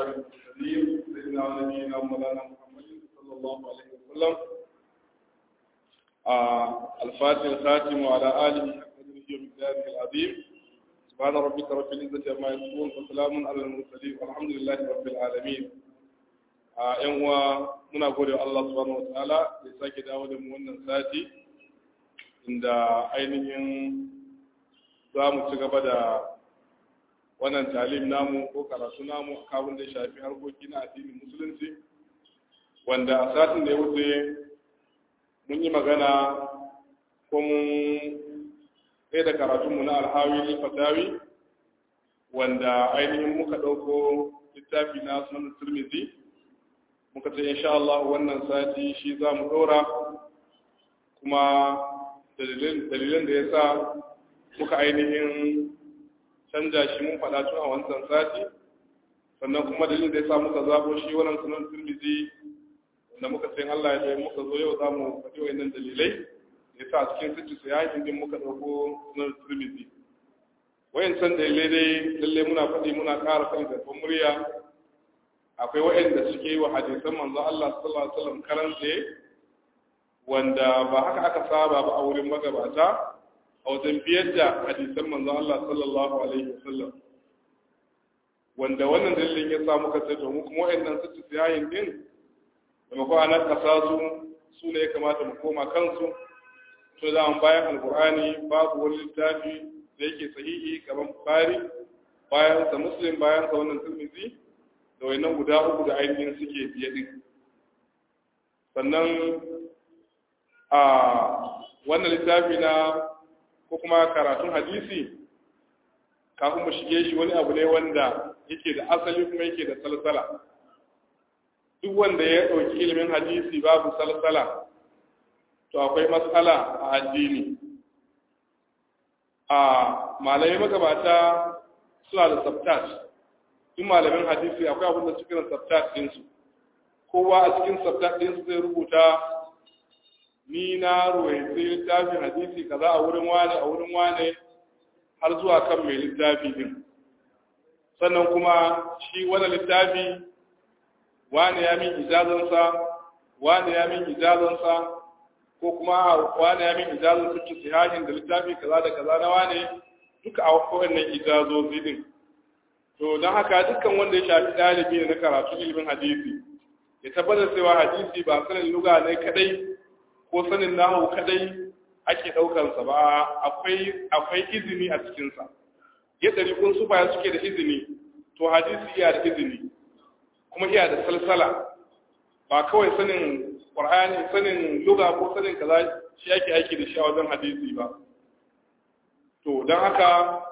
أشرف المرسلين سيدنا ونبينا ومولانا محمد صلى الله عليه وسلم الفاتح الخاتم وعلى آله حق قدره ومقداره العظيم سبحان ربك رب العزة عما يصفون وسلام على المرسلين والحمد لله رب العالمين. yan uwa muna gode wa Allah subhanahu wataala da ya sake dawo da mu wannan sati inda ainihin za mu ci gaba da wannan talim namu ko karatu namu a kabin da shafi harkoki na addinin musulunci, wanda a satin da ya wuce mun yi magana ko mun ɗaya da karatunmu na alhawi fatawi wanda ainihin muka ɗauko littafi na sunan Tirmidhi muka ce insha Allah wannan sati shi za mu ɗora, kuma dalilin da ya sa muka ainihin canja shi mun faɗa tun a wancan sati, sannan kuma dalilin da ya sa muka zabo shi wannan sunan Tirmidhi wanda muka ce Allah ya muka zo yau za mu faɗi wa'annan dalilai ya sa a cikin sittu sai din muka ɗauko sunan Tirmidhi. Wayancan dalilai dai lalle muna faɗi muna ƙara faɗi da murya. Akwai waɗanda suke yi wa hadisan manzo Allah sallallahu alaihi wasallam karan tsaye, wanda ba haka aka saba ba a wurin magabata a wajen biyar da hadisan manzo Allah sallallahu alaihi wasallam, wanda wannan dalilin ya sa muka ce to mu kuma waɗannan su tsiyayin din da mako ana kasa su ne ya kamata mu koma kansu. To da an bayan alqur'ani babu wani littafi da yake sahihi kamar Bukhari, bayan sa Muslim, bayan sa wannan Tirmidhi da wayannan guda uku da ainihin suke biye din. Sannan a wannan littafi na ko kuma karatun hadisi kafin mu shige shi wani abu ne wanda yake da asali kuma yake da salsala. Duk wanda ya ɗauki ilimin hadisi babu salsala to akwai matsala a addini. A malamai magabata suna da sabtat. Duk malamin hadisi akwai abin da cikin sabtat ɗinsu. Kowa a cikin sabtat ɗinsu zai rubuta ni na ruwaiti littafin hadisi kaza a wurin wane har zuwa kan mai littafi din. Sannan kuma shi wani littafi wane ya min ijazansa ko kuma wane ya min ijazansa cikin sihahin da littafi kaza da kaza na wane duka a wannan ijazozi din. To don haka dukkan wanda ya shafi ɗalibi ne na karatu ilimin hadisi ya tabbatar cewa hadisi ba sanin lugha ne kadai ko sanin nahu kadai ake ɗaukansa ba, akwai izini a cikinsa. Yadda rikun su baya suke da izini, to hadisi iya da izini kuma iya da salsala, ba kawai sanin Qur'ani, sanin lugha ko sanin kaza shi ake aiki da shi a wajen hadisi ba. To don haka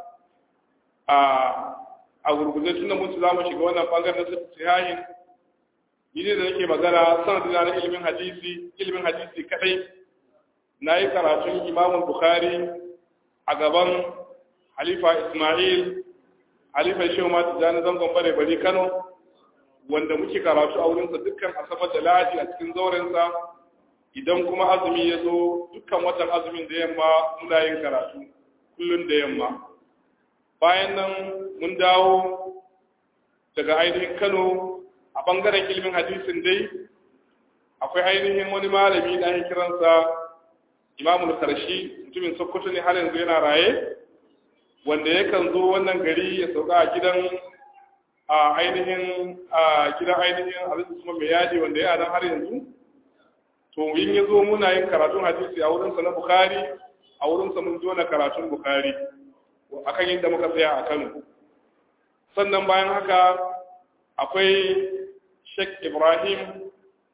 a gurguje tun da mutu za mu shiga wannan bangaren na sahihin, ni ne da nake magana sanadin na ilimin hadisi kadai na yi karatun Imam Bukhari a gaban Halifa Ismail, Halifa Shehu Mati Jani zangon bare bari Kano, wanda muke karatu a wurinsa dukkan asabar da lahadi a cikin zaurensa. Idan kuma azumi ya zo dukkan watan azumin da yamma muna yin karatu kullum da yamma. Bayan nan mun dawo daga ainihin Kano a bangaren ilimin hadisin dai akwai ainihin wani malami da ake kiransa Imamul Karshi, mutumin Sokoto ne har yanzu yana raye, wanda yakan zo wannan gari ya sauka a gidan ainihin Alhaji Usman mai yadi wanda ya nan har yanzu. To in ya zo muna yin karatun hadisi a wurinsa na Bukhari, a wurinsa mun zo na karatun Bukhari akan yadda muka tsaya a Kano. Sannan bayan haka akwai Sheikh Ibrahim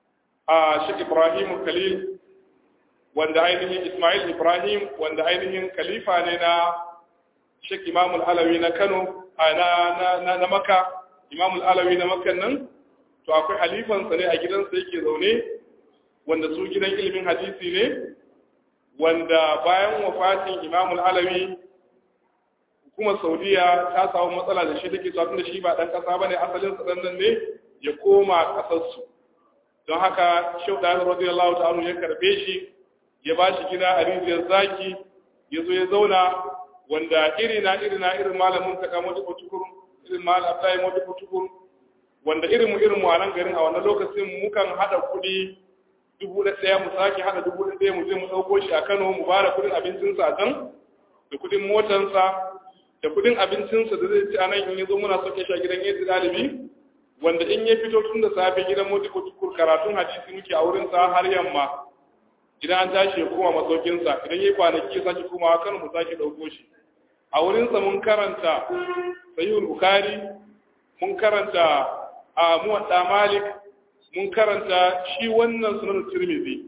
Khalil, wanda ainihin Ismail Ibrahim, wanda ainihin khalifa ne na Sheikh Imam Al-Alawi na Kano, na Makka, Imam Al-Alawi na Makka nan. To akwai halifansa ne a gidansa yake zaune, wanda su gidan ilimin hadisi ne, wanda bayan wafatin Imam Al-Alawi hukumar Saudiya ta samu matsala da shi, take tsafin da shi ba dan kasa bane, asalin sa dan nan ne ya koma kasarsu. Don haka Sheikh Dawud radiyallahu ta'ala ya karbe shi, ya ba shi gida a rijiyar zaki, ya zo ya zauna, wanda irin malamin ta kama da tukur, irin malam Abdullahi Madu tukur, wanda irin mu a nan garin a wannan lokacin mukan hada kuɗi 1,000 mu sake hada 1,000 mu je mu ɗauko shi a Kano mu bada kuɗin abincinsa a can da kuɗin motarsa da kuɗin abincinsa da zai ci a nan in ya zo muna sauke shi a gidan yadda ɗalibi wanda in ya fito tun da safe gidan motiko tukur karatun hadisi muke a wurinsa har yamma idan an tashi ya koma masaukinsa idan ya yi kwanaki ya sake komawa Kano mu sake ɗauko shi a wurinsa mun karanta Sahihul Bukhari mun karanta a Muwatta Malik mun karanta shi wannan Sunan Tirmidhi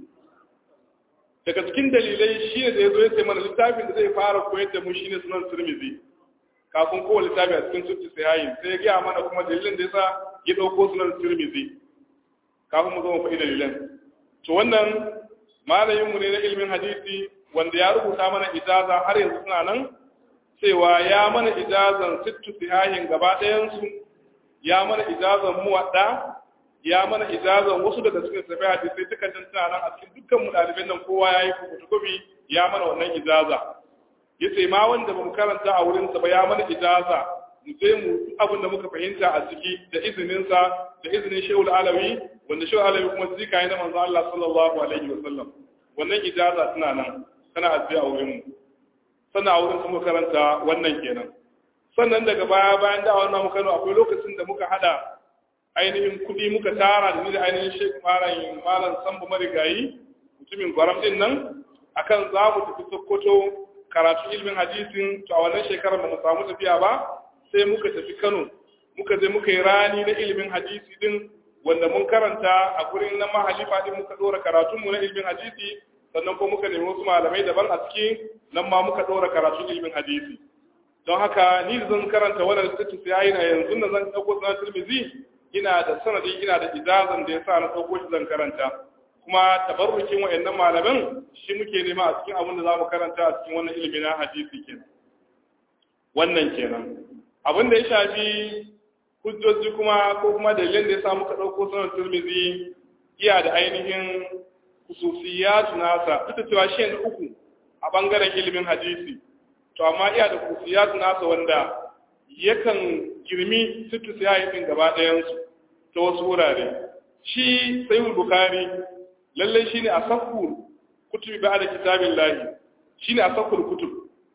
daga cikin dalilai shi ne da yazo ya ce mana littafin da zai fara koyar da mu shine Sunan Tirmidhi kafin kowane littafi a cikin sunan Sahihain sai ya ga mana kuma dalilin da yasa ya dauko Sunan Tirmidhi kafin mu zo mu faɗi dalilan to wannan malamin mu ne na ilimin hadisi wanda ya rubuta mana ijaza har yanzu suna nan cewa ya mana ijazan sittu Sahihain gaba ɗayan su ya mana ijazan Muwatta ya mana ijazan wasu daga cikin sabai hadisi duka tantana nan a cikin dukkan mu dalibin nan kowa yayi fotokofi ya mana wannan ijaza yace ma wanda bamu karanta a wurin sa ba ya mana ijaza mu je mu abin da muka fahimta a ciki da izinin sa da izinin Shehul Alawi wanda Shehul Alawi kuma zika yana manzo Allah sallallahu alaihi wasallam wannan ijaza tana nan tana ajiya a wurin mu sannan a wurin su muka karanta wannan kenan sannan daga bayan da wannan muka kano akwai lokacin da muka hada ainihin kudi muka tara da ni da ainihin Sheikh Malam Sambu Marigayi mutumin Gwaram din nan akan za mu tafi Sokoto karatu ilmin hadisin to a wannan shekarar ba mu samu tafiya ba sai muka tafi Kano muka je muka yi rani na ilmin hadisi din wanda mun karanta a gurin na mahalifa din muka dora karatun mu na ilmin hadisi sannan ko muka nemi wasu malamai daban a ciki nan ma muka dora karatun ilmin hadisi don haka ni zan karanta wannan littafin sai na yanzu na zan dauko Sunan Tirmidhi ina da sanadi ina da ijazan da yasa na dauko shi zan karanta kuma tabarrukin wayannan malaman shi muke nema a cikin abin da zamu karanta a cikin wannan ilimi na hadisi kenan wannan kenan abin da ya shafi hujjoji kuma ko kuma dalilan da yasa muka dauko Sunan Tirmidhi iya da ainihin khususiyat nasa ita cewa shi ne uku a bangaren ilimin hadisi to amma iya da khususiyat nasa wanda yakan girmi sittu sahihin gaba ɗayan su ta wasu wurare shi Sahihul Bukhari lalle shine asaffu kutubi ba'da kitabillahi shine asafful kutub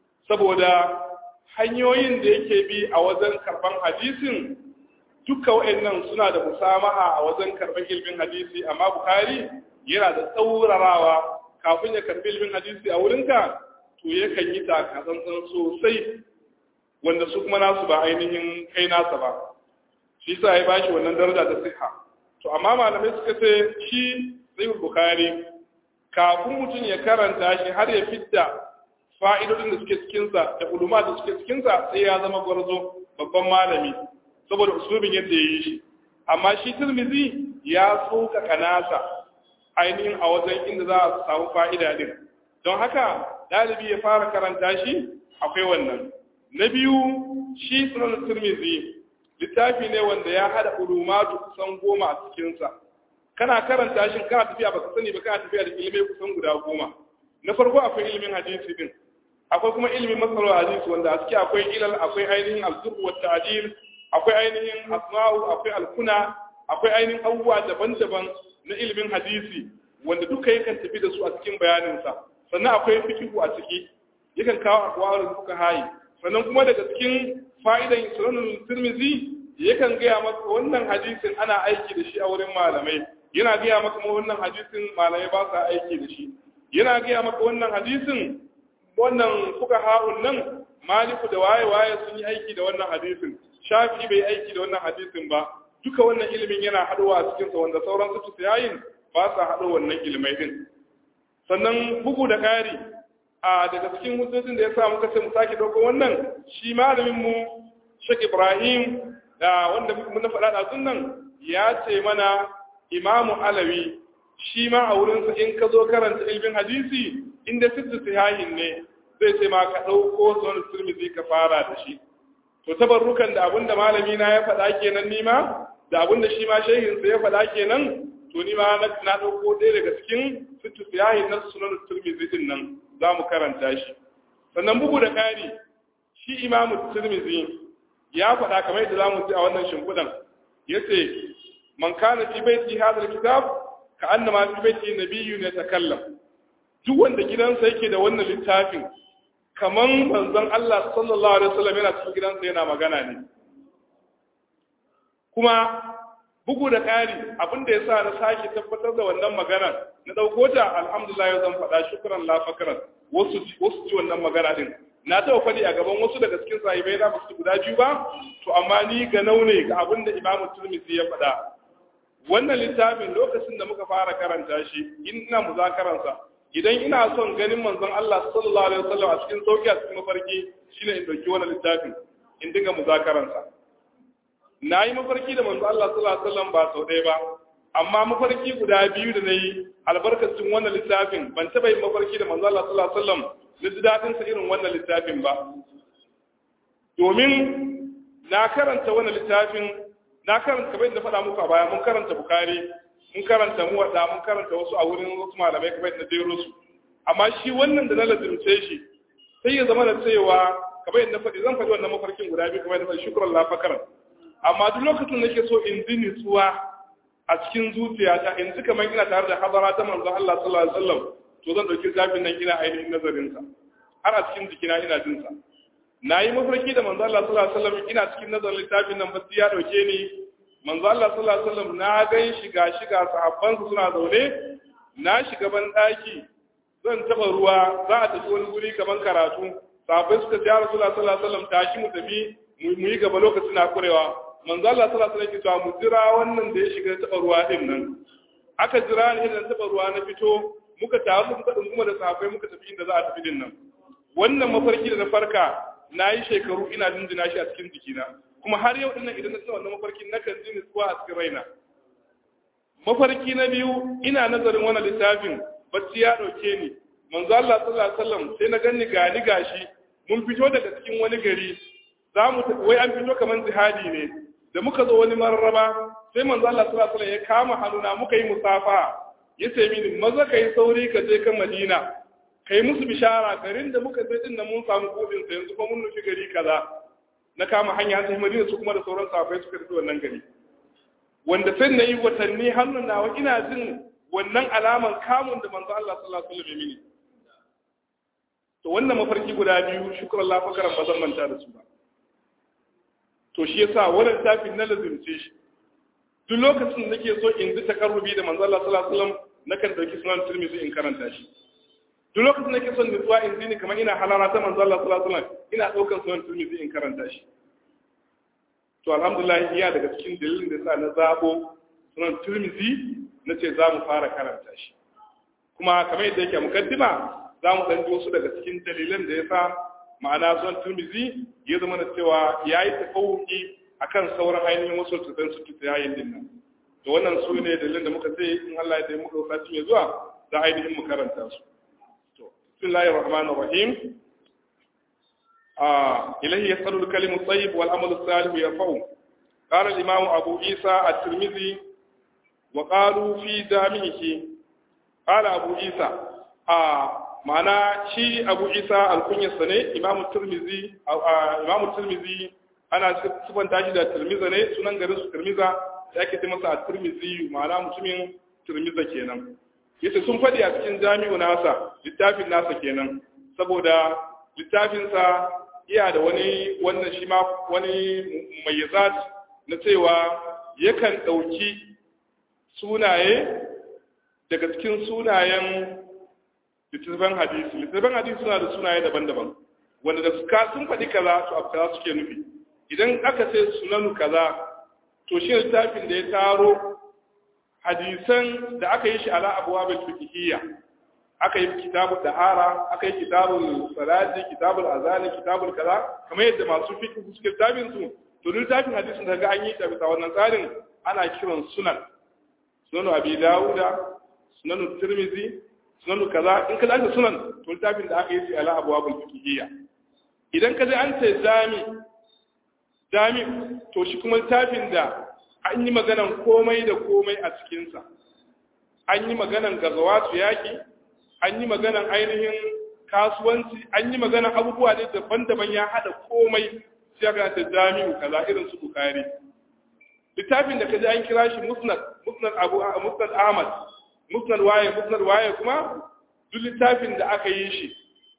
saboda hanyoyin da yake bi a wajen karban hadisin duka wayannan suna da musamaha a wajen karban ilmin hadisi amma Bukhari yana da tsaurarawa kafin ya karbi ilmin hadisi a wurinka to yakan yi takatsantsan sosai wanda su kuma nasu ba ainihin kai nasa ba shi sa ya bashi wannan daraja ta siha to amma malamai suka ce shi Sahih Bukhari kafin mutum ya karanta shi har ya fidda fa'idodin da suke cikin sa da uluma da suke cikin sa sai ya zama gwarzo babban malami saboda usulubin yadda yayi shi amma shi Tirmidhi ya tsoka kanasa ainihin a wajen inda za a samu fa'ida din don haka dalibi ya fara karanta shi akwai wannan na biyu shi Sunan Tirmidhi littafi ne wanda ya hada ulumatu kusan 10 a cikin sa kana karanta shi kana tafiya baka sani ba kana tafiya da ilimi kusan guda 10 na farko akwai ilimin hadisi din akwai kuma ilimin masalul hadisi wanda a ciki akwai ilal akwai ainihin al-zurb wa ta'dil akwai ainihin asma'u akwai al-kuna akwai ainihin abubuwa daban-daban na ilimin hadisi wanda duka yakan tafi da su a cikin bayanin sa sannan akwai fiqh a ciki yakan kawo aqwalul fuqaha sannan kuma daga cikin fa'idan Sunan Tirmidhi yakan gaya maka wannan hadisin ana aiki da shi a wurin malamai yana gaya maka wannan hadisin malamai ba sa aiki da shi yana gaya maka wannan hadisin wannan fuqaha'un nan Maliku da waye sun yi aiki da wannan hadisin Shafi'i bai aiki da wannan hadisin ba duka wannan ilimin yana haɗuwa a cikin sa wanda sauran su yayin ba sa haɗo wannan ilimai din sannan bugu da ƙari a daga cikin hujjojin da ya sa muka ce mu sake dauko wannan shi malamin mu Sheikh Ibrahim da wanda mun faɗa da sunnan ya ce mana Imam Alawi shi ma a wurin sa in ka zo karanta ilmin hadisi inda sittu sahihin ne zai ce ma ka dauko Sunan Tirmidhi ka fara da shi to tabarrukan da abinda malami na ya faɗa kenan nima da abinda shi ma shehin sa ya faɗa kenan to ni ma na dauko ɗaya daga cikin sittu sahihin na Sunan Tirmidhi din nan za mu karanta shi sannan bugu da ƙari shi Imam Tirmidhi ya faɗa kamar yadda za mu ji a wannan shimfiɗan yace man kana fi baiti hadha alkitab ka annama fi baiti nabiyyun yatakallam, duk wanda gidansa yake da wannan littafin kaman manzon Allah sallallahu alaihi wasallam yana cikin gidansa yana magana ne. Kuma bugu da ƙari abinda yasa na sake tabbatar da wannan magana na dauko ta, alhamdulillah yau zan faɗa shukran la fakran, wasu ci wannan magana din na taɓa faɗi a gaban wasu daga cikin sahibai na basu guda biyu ba, to amma ni ga naune ga abinda Imam Tirmidhi ya faɗa. Wannan littafin lokacin da muka fara karanta shi ina muzakaransa, idan ina son ganin manzon Allah sallallahu alaihi wasallam a cikin sauki a cikin mafarki shine in dauki wannan littafin in dinga muzakaransa. Nayi mafarki da manzon Allah sallallahu alaihi wasallam ba sau ɗaya ba, amma mafarki guda biyu da nayi albarkacin wannan littafin ban taba yin mafarki da manzon Allah sallallahu alaihi wasallam da ji dadin sa irin wannan littafin ba. Domin na karanta wannan littafin, na karanta kamar yadda faɗa muku a baya, mun karanta Bukhari, mun karanta Muwatta, mun karanta wasu a wurin wasu malamai kamar yadda jero su, amma shi wannan da na lazimce shi sai ya zama da cewa kamar yadda faɗi zan faɗi wannan mafarkin guda biyu kamar yadda faɗi shukran la fakran, amma duk lokacin da nake so in ji nutsuwa a cikin zuciyata in ji kamar ina tare da hadara ta manzon Allah sallallahu alaihi wasallam, to zan dauki littafin nan ina ainihin nazarin sa har a cikin jikina ina jin sa. Nayi mafarki da manzon Allah sallallahu alaihi wasallam ina cikin nazarin littafin nan, bacci ya dauke ni. Manzo Allah sallallahu alaihi wasallam na gan shiga sahabban su suna zaune, na shiga ban daki zan taba ruwa, za a tafi wani guri kaman karatu, sahabbai suka ce ya Rasulullah sallallahu alaihi wasallam tashi mu tafi mu yi gaba lokacin na kurewa. Manzo Allah sallallahu alaihi wasallam ya ce mu jira wannan da ya shiga taba ruwa din nan. Aka jira ni idan taba ruwa na fito, muka tafi muka dunguma da sahabbai muka tafi inda za a tafi din nan. Wannan mafarki da na farka nayi shekaru ina jinjina shi a cikin jikina, kuma har yau dinnan idan na tsaya wannan mafarkin nakan ji nutsuwa a cikin raina. Mafarki na biyu ina nazarin wannan littafin, bacci ya dauke ni. Manzo Allah sallallahu alaihi wasallam sai na ganni gani gashi mun fito daga cikin wani gari, wai an fito kaman jihadi ne. Da muka zo wani mararraba sai manzo Allah sallallahu alaihi wasallam ya kama hannuna muka yi musafa, yace mini maza kai sauri ka je kan Madina kai musu bishara, garin da muka je din nan mun samu kodin sa, yanzu kuma mun nufi gari kaza. Na kama hanya ta Madina su kuma da sauran sahabbai suka tafi wannan gari, wanda sai na yi watanni hannun nawa ina jin wannan alaman kamun da manzo Allah sallallahu alaihi wasallam ya mini. To wannan mafarki guda biyu shukran la fakaran ba zan manta da su ba. To shi yasa wannan tafin na lazimce shi, duk lokacin da nake so in ji takarrubi da manzo Allah sallallahu alaihi wasallam nakan dauki sunan Tirmidhi in karanta shi. Duk lokacin da nake son nutsuwa in ji ni kamar ina halara ta manzo Allah sallallahu alaihi wasallam ina daukar sunan Tirmidhi in karanta shi. To alhamdulillah iya daga cikin dalilin da yasa na zabo sunan Tirmidhi nace za mu fara karanta shi. Kuma kamar yadda yake mukaddima za mu dan ji wasu daga cikin dalilan da yasa ma'ana sunan Tirmidhi ya zama da cewa yayi tafawuki akan sauran ainihin wasu tutan su yayin din nan. To wannan su ne dalilan da muka ce in Allah ya taimaka mu sati mai zuwa za ainihin mu karanta su. بسم الله الرحمن الرحيم. إليه يسأل الكلم الطيب والعمل الصالح يرفعه. قال الإمام أبو عيسى الترمذي وقالوا في جامعه. قال أبو عيسى معنى شيء أبو عيسى الكنية السنة إمام الترمذي أنا سبحان تاجد الترمذي سنن غرس الترمذي yake ta masa at-Tirmidhi ma'ana mutumin Tirmidhi kenan. Yace sun faɗi a cikin jami'u nasa littafin nasa kenan, saboda littafinsa iya da wannan shi ma wani mayyazat na cewa yakan ɗauki sunaye daga cikin sunayen littattafan hadisi. Littattafan hadisi suna da sunaye daban-daban wanda da sun faɗi kaza to abu kaza suke nufi. Idan aka ce sunanu kaza to shi littafin da ya taro hadisan da aka yi shi ala abwabil fiqhiyya, aka yi kitabul dahara, aka yi kitabul salati, kitabul azani, kitabul kaza, kamar yadda masu fiqh suke littafin su. To littafin hadisin da ga an yi ta bisa wannan tsarin ana kiran sunan abi dawuda, sunan tirmidhi, sunan kaza. In ka dace sunan to littafin da aka yi shi ala abwabil fiqhiyya. Idan ka ji an ce jami to shi kuma littafin da an yi maganan komai da komai a cikinsa. An yi maganan gazawatu yaki, an yi maganan ainihin kasuwanci, an yi maganan abubuwa ne daban-daban ya haɗa komai sai ga ta jami'u kaza irin su Bukhari. littafin da kaji an kira shi musnad Ahmad musnad waye kuma duk littafin da aka yi shi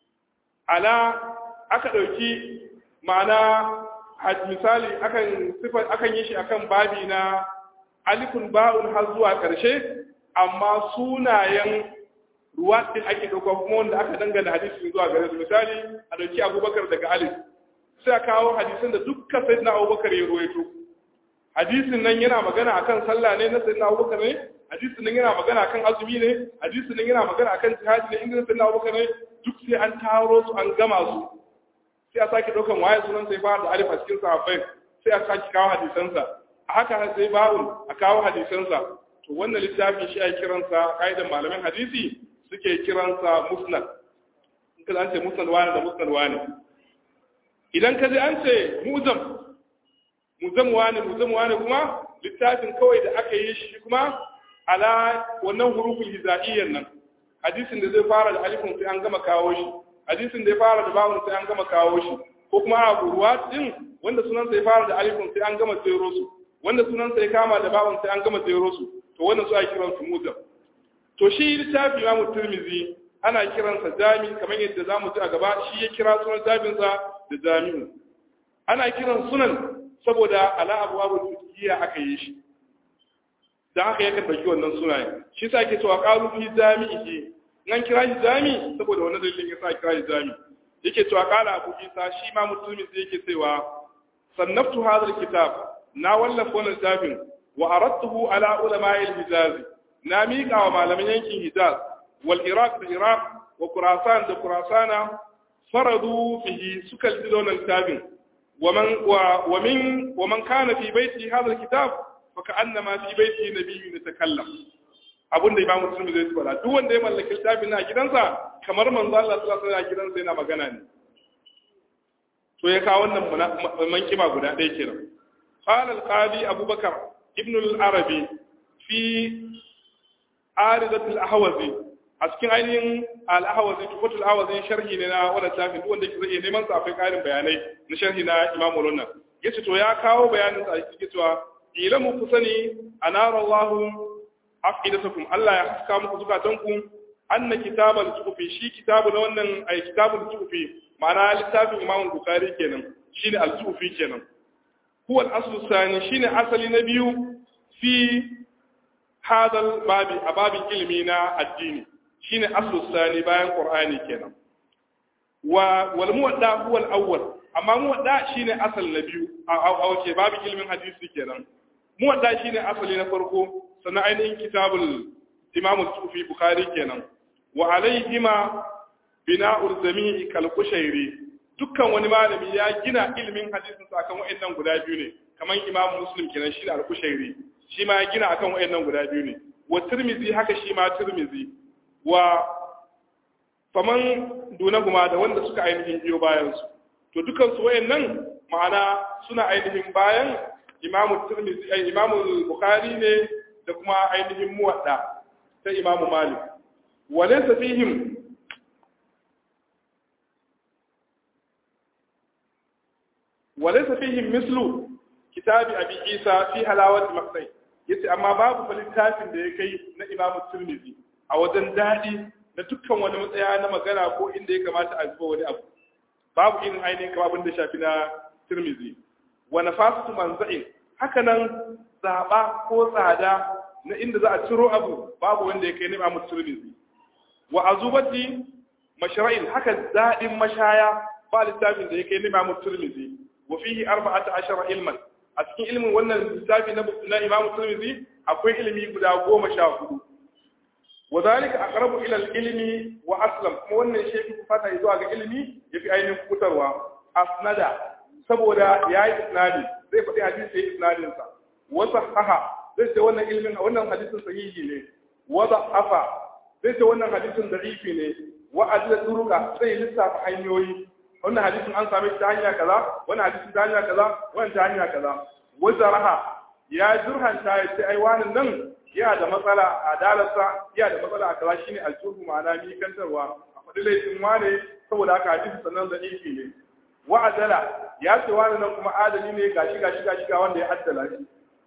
aka ɗauki ma'ana misali akan yi shi akan babi na alifun ba'un har zuwa ƙarshe, amma sunayen ruwa din ake ɗauka kuma wanda aka dangana hadisi zuwa gare su. Misali a ɗauki Abubakar daga alif, sai a kawo hadisin da dukkan sayyidina Abubakar ya ruwaito. Hadisin nan yana magana akan sallah ne na sayyidina Abubakar ne, hadisin nan yana magana akan azumi ne, hadisin nan yana magana akan jihadi ne, inda sayyidina Abubakar ne, duk sai an taro su an gama su. Sai a sake ɗaukan waye sunan sai fara da alif a cikin sahabbai, sai a sake kawo hadisansa. A haka sai ba'un a kawo hadisansa. To wannan littafin shi ake kiransa kaidan malamin hadisi suke kiransa musnad. In ka an ce musnad wani da musnad wani. Idan ka ji an ce muzam wani kuma littafin kawai da aka yi shi kuma ala wannan huruful hizaiyyan nan. Hadisin da zai fara da alifin sai an gama kawo shi. Hadisin da ya fara da ba'un sai an gama kawo shi. Ko kuma a ruwa din wanda sunan sai fara da alifin sai an gama tsero su. Wanda sunan sai kama da ba'un sai an gama tsero su. To wannan su ake kiransu muzam. To shi littafi Imam Tirmidhi ana kiransa jami kamar yadda zamu ji a gaba, shi ya kira sunan jabinsa da jami'u. Ana kiran sunan saboda ala abwabul fiqhiyya aka yi shi. Dan haka yake dauki wannan sunaye. Shi sa ake cewa qalu fi jami'ihi. Nan kira shi jami saboda wannan dalilin yasa kira shi jami. Yake cewa qala Abu Isa shi Imam Tirmidhi yake cewa sannaftu hadha alkitab, na wallafa wannan littafin wa aradtuhu ala ulama'il Hijaz, na miƙa wa malaman yankin Hijaz wal Iraq da Iraq wa Khurasan da Khurasana, faradu fihi suka ji wannan littafin wa man kana fi baiti hadha alkitab fa ka'annama fi baiti nabiyyun yatakallam. Abunda Imam Muslim zai tsara duk wanda ya mallaki littafin na gidansa kamar manzo Allah sallallahu alaihi wasallam gidansa yana magana ne. To ya kawo wannan mankiba guda ɗaya kenan. قال القاضي أبو بكر ابن العربي في عارضة الأحوذي أسكن عينين الأحوذي تفوت الأحوذي شرحي لنا ولا تافين دون ذلك زي نمان سأفي قائم بياني نشرحنا إمام ولنا يسوع يا كاو بيان يسوع إلموا كسني أنار الله أفئدتكم الله يحكم زكاتكم أن كتاب الصحفي شي كتاب لون أي كتاب الصحفي معناه كتاب إمام البخاري كنا شين الصحفي كنا هو الأصل الثاني شين أصل نبيه في هذا الباب أباب علمنا الديني شين أصل الثاني بيان قرآني كنا والموضع هو الأول أما موضع شين أصل نبيه أو باب علم حديثي كنا موضع شين أصل نفرقه سنعين كتاب الإمام الصوفي بخاري كنا وعليهما بناء الجميع كالقشيري dukkan wani malami ya gina ilimin hadisin sa akan wayannan guda biyu ne, kamar Imam Muslim kenan shi da Al-Kushairi shi ma ya gina akan wayannan guda biyu ne, wa Tirmidhi haka shi ma Tirmidhi, wa faman dunaguma da wanda suka ainihin biyo bayan su. To dukkan su wayannan ma'ana suna ainihin bayan Imam Tirmidhi Imam Bukhari ne da kuma ainihin Muwadda ta Imam Malik. Wa laysa fihim وليس فيهم مثل كتاب أبي عيسى في حلاوة مقصي yace amma babu littafin da ya kai na Imam Tirmidhi a wajen dadi na dukkan wani matsaya na magana ko inda ya kamata a zuba wani abu, babu irin ainihin kamar abin da shafi na Tirmidhi. Wa nafasatu manza'in, haka nan zaba ko tsada na inda za a ciro abu babu wanda ya kai na Imam Tirmidhi. Wa azubati mashra'in, haka dadin mashaya ba littafin da ya kai na Imam Tirmidhi. وفيه 14 علما أسكن علم وانا الكتاب نبنا إمام الترمذي أقوي علمي قد أقوم شافه وذلك أقرب إلى العلم وأسلم وانا الشيء فتح يزوى علمي يفي أين كتروا أسندا سبودا يا إسنادي زي فتح حديث إسنادي وصحها زي وانا علم وانا حديث صحيح لي وضعف زي وانا حديث ضعيف لي وأدل طرق زي لسه فحينيوي wannan hadisin an same shi ta hanya kaza, wannan hadisin ta hanya kaza, wannan ta hanya kaza. Wanda raha ya jurhanta ya ce ai wannan nan yana da matsala a dalarsa, yana da matsala a kaza shine aljurhu ma'ana mi kantarwa. A faɗi laifin wane saboda haka hadisi sannan da ifi ne. Wa adala ya ce wannan nan kuma adali ne gashi ga wanda ya addala shi.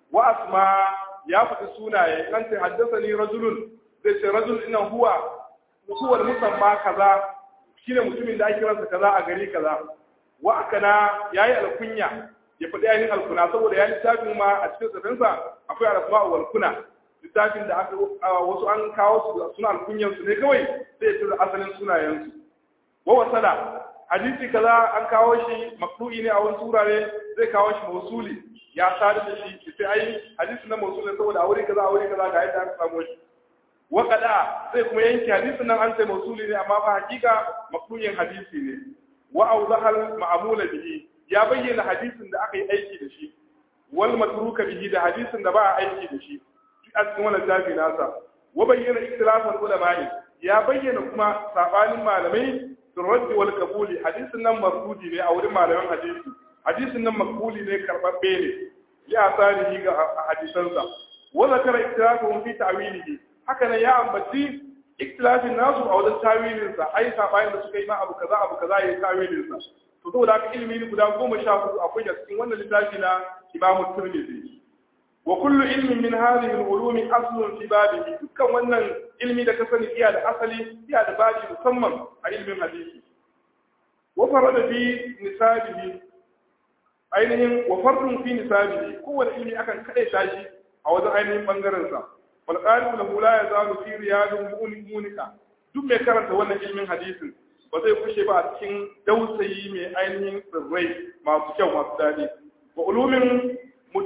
wa asma ya faɗi sunaye kan ce haddathani rajulun zai ce rajul ina huwa musamma kaza shine mutumin da ake kiransa kaza a gari kaza wa akana yayi alkunya ya faɗi ainihin alkuna saboda ya littafin ma a cikin tsafinsa akwai al-asma'u wal kuna littafin da aka wasu an kawo su suna alkunyan su ne kawai sai ya tura asalin sunayen su wa wasala hadisi kaza an kawo shi maqdu'i ne a wani surare zai kawo shi mausuli ya sadu da shi sai ai hadisi na mausuli saboda aure kaza ga yadda aka samu shi wa qada sai kuma yanke hadisin nan an sai mausuli ne amma ba hakika maqdu'in hadisi ne wa awdahal ma'mula bihi ya bayyana hadisin da aka yi aiki da shi wal matruka bihi da hadisin da ba a aiki da shi a cikin wannan tafi nasa wa bayyana ikhtilafal ulama'i ya bayyana kuma sabanin malamai turraddi wal qabuli hadisin nan mardudi ne a wurin malaman hadisi hadisin nan maqbuli ne karbabbe ne ya asarihi ga hadisansa wa zakara ikhtilafahum fi ta'wilihi haka ne ya ambaci ikhtilafin nasu a wajen tawilinsa ai sabanin da suka yi ma abu kaza yayin tawilinsa to saboda haka ilimi guda 14 akwai a cikin wannan littafi na Imam Tirmidhi wa kullu ilmin min hadhihi al-ulumi aslun fi babihi dukkan wannan ilmi da ka sani iya da asali iya da babi musamman a ilmin hadisi wa farada fi nisabihi ainihin wa fardun fi nisabihi kowane ilmi akan kadaita shi a wajen ainihin bangaren sa wal qalibu lahu la yazalu fi riyadin mu'nika duk mai karanta wannan ilmin hadisin ba zai kushe ba a cikin dausayi mai ainihin tsirrai masu kyau masu daɗi wa ulumin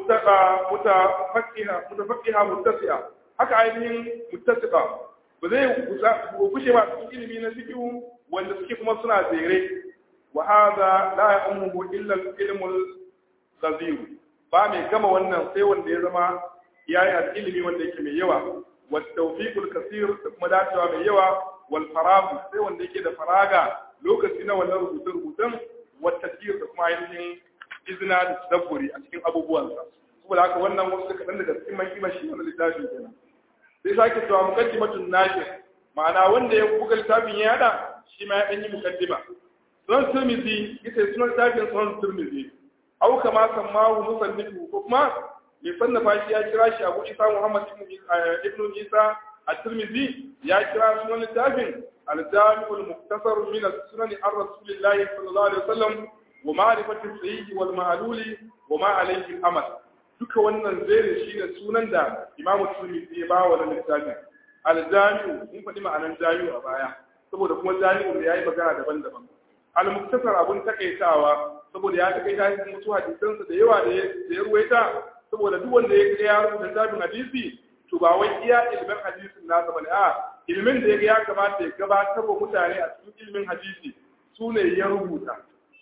mutafaqqiha muttasi'a haka ainihin muttasiqa ba zai kushe ba a cikin ilimi na fiqh wanda suke kuma suna tsere wa hadha la ya'muhu illa al-ilmul qazir ba mai gama wannan sai wanda ya zama yayi ilimi wanda yake mai yawa wa tawfiqul kaseer da kuma dacewa mai yawa wal faragu sai wanda yake da faraga lokaci na wannan rubutun wata tafsir da kuma ainihin izina da tadabburi a cikin abubuwansa saboda haka wannan wasu kaɗan daga cikin mahimman shi wannan littafin kenan sai sake cewa muqaddimatun nakir ma'ana wanda ya buga littafin ya yada shi ma ya dan yi muqaddima sunan Tirmidhi ita sunan littafin sunan Tirmidhi au kama sammahu musannifu ko kuma mai sannafa shi ya kira shi Abu Isa Muhammad ibn Isa الترمذي يا كرام من التابع الجامع المختصر من السنن عن رسول الله صلى الله عليه وسلم ومعرفة الصحيح والمعلول وما عليه الأمل duka wannan zai shine sunan da Imam Tirmidhi ya ba wa littafin al-Jami' mun faɗi ma'anar Jami' a baya saboda kuma Jami' ya yi magana daban-daban al-Muktasar abun takaitawa saboda ya takaita cikin mutu hadisansa da yawa da ya ruwaita saboda duk wanda ya rubuta littafin hadisi to ba wai iya ilmin hadisin nasa bane a ilmin da ya kamata ya gabatar wa mutane a cikin ilmin hadisi su ne ya rubuta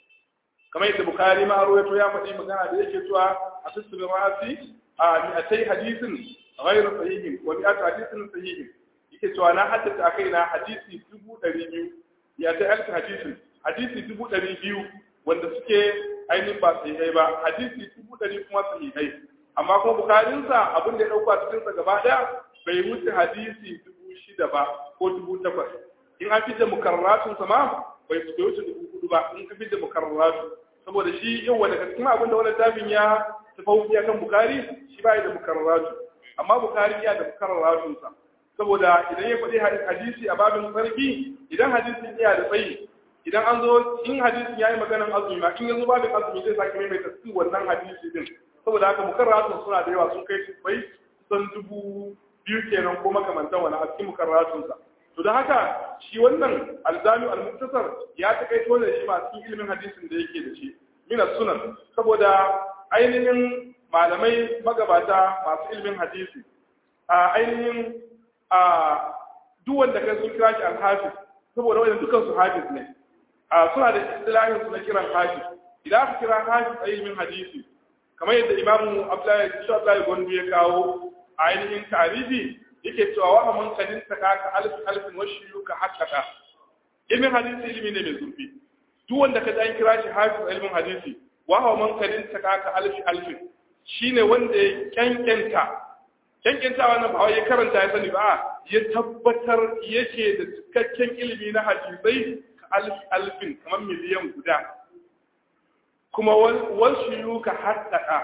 kamar yadda Bukhari ma rawaito ya faɗi magana da yake cewa asisul rasi a mi'atai hadisin ghayr sahihin wa mi'at hadisin sahihin yake cewa na haddace akai na hadisi 200 ya ta alf hadisin hadisi 200 wanda suke ainihin ba sahihai ba hadisi 200 kuma sahihai amma kuma bukarinsa abin da ya dauka cikin sa gaba daya bai wuce hadisi 6,000 ba ko 8,000 in an fita mukarratun sa ma bai wuce 4,000 ba in ka fita mukarratu saboda shi yau wanda cikin abin da wannan tafin ya tafauki akan bukari shi bai da mukarratu amma bukari ya da mukarratun sa saboda idan ya faɗi hadisi a babin sarki idan hadisin ya da tsayi idan an zo in hadisin yayi maganar azumi ma in yazo babin azumi zai sake mai tafsir wannan hadisi din saboda haka mukarratun suna da yawa sun kai bai san 2,000 kenan ko makamantan wani a cikin mukarratun sa to da haka shi wannan alzami al-muktasar ya takaito ne shi ma cikin ilimin hadisin da yake da shi min sunan saboda ainihin malamai magabata masu ilimin hadisi a ainihin duk wanda kai sun kira shi al-hafiz saboda wannan dukan su hafiz ne suna da istilahin su na kiran hafiz idan aka kira hafiz a ilimin hadisi kamar yadda imamu Abdullahi Gondo ya kawo a ainihin tarihi yake cewa wa man kadin taka alfin washiyuka haqqaka ilmin hadisi ilmi ne mai zurfi duk wanda ka dan kira shi hafiz ilmin hadisi wa man kadin taka alfin shine wanda ya kyankyanta wannan ba ya karanta ya sani ba ya tabbatar yake da cikakken ilimi na hadisai ka alfin kamar miliyan guda kuma washiyuka haqqaka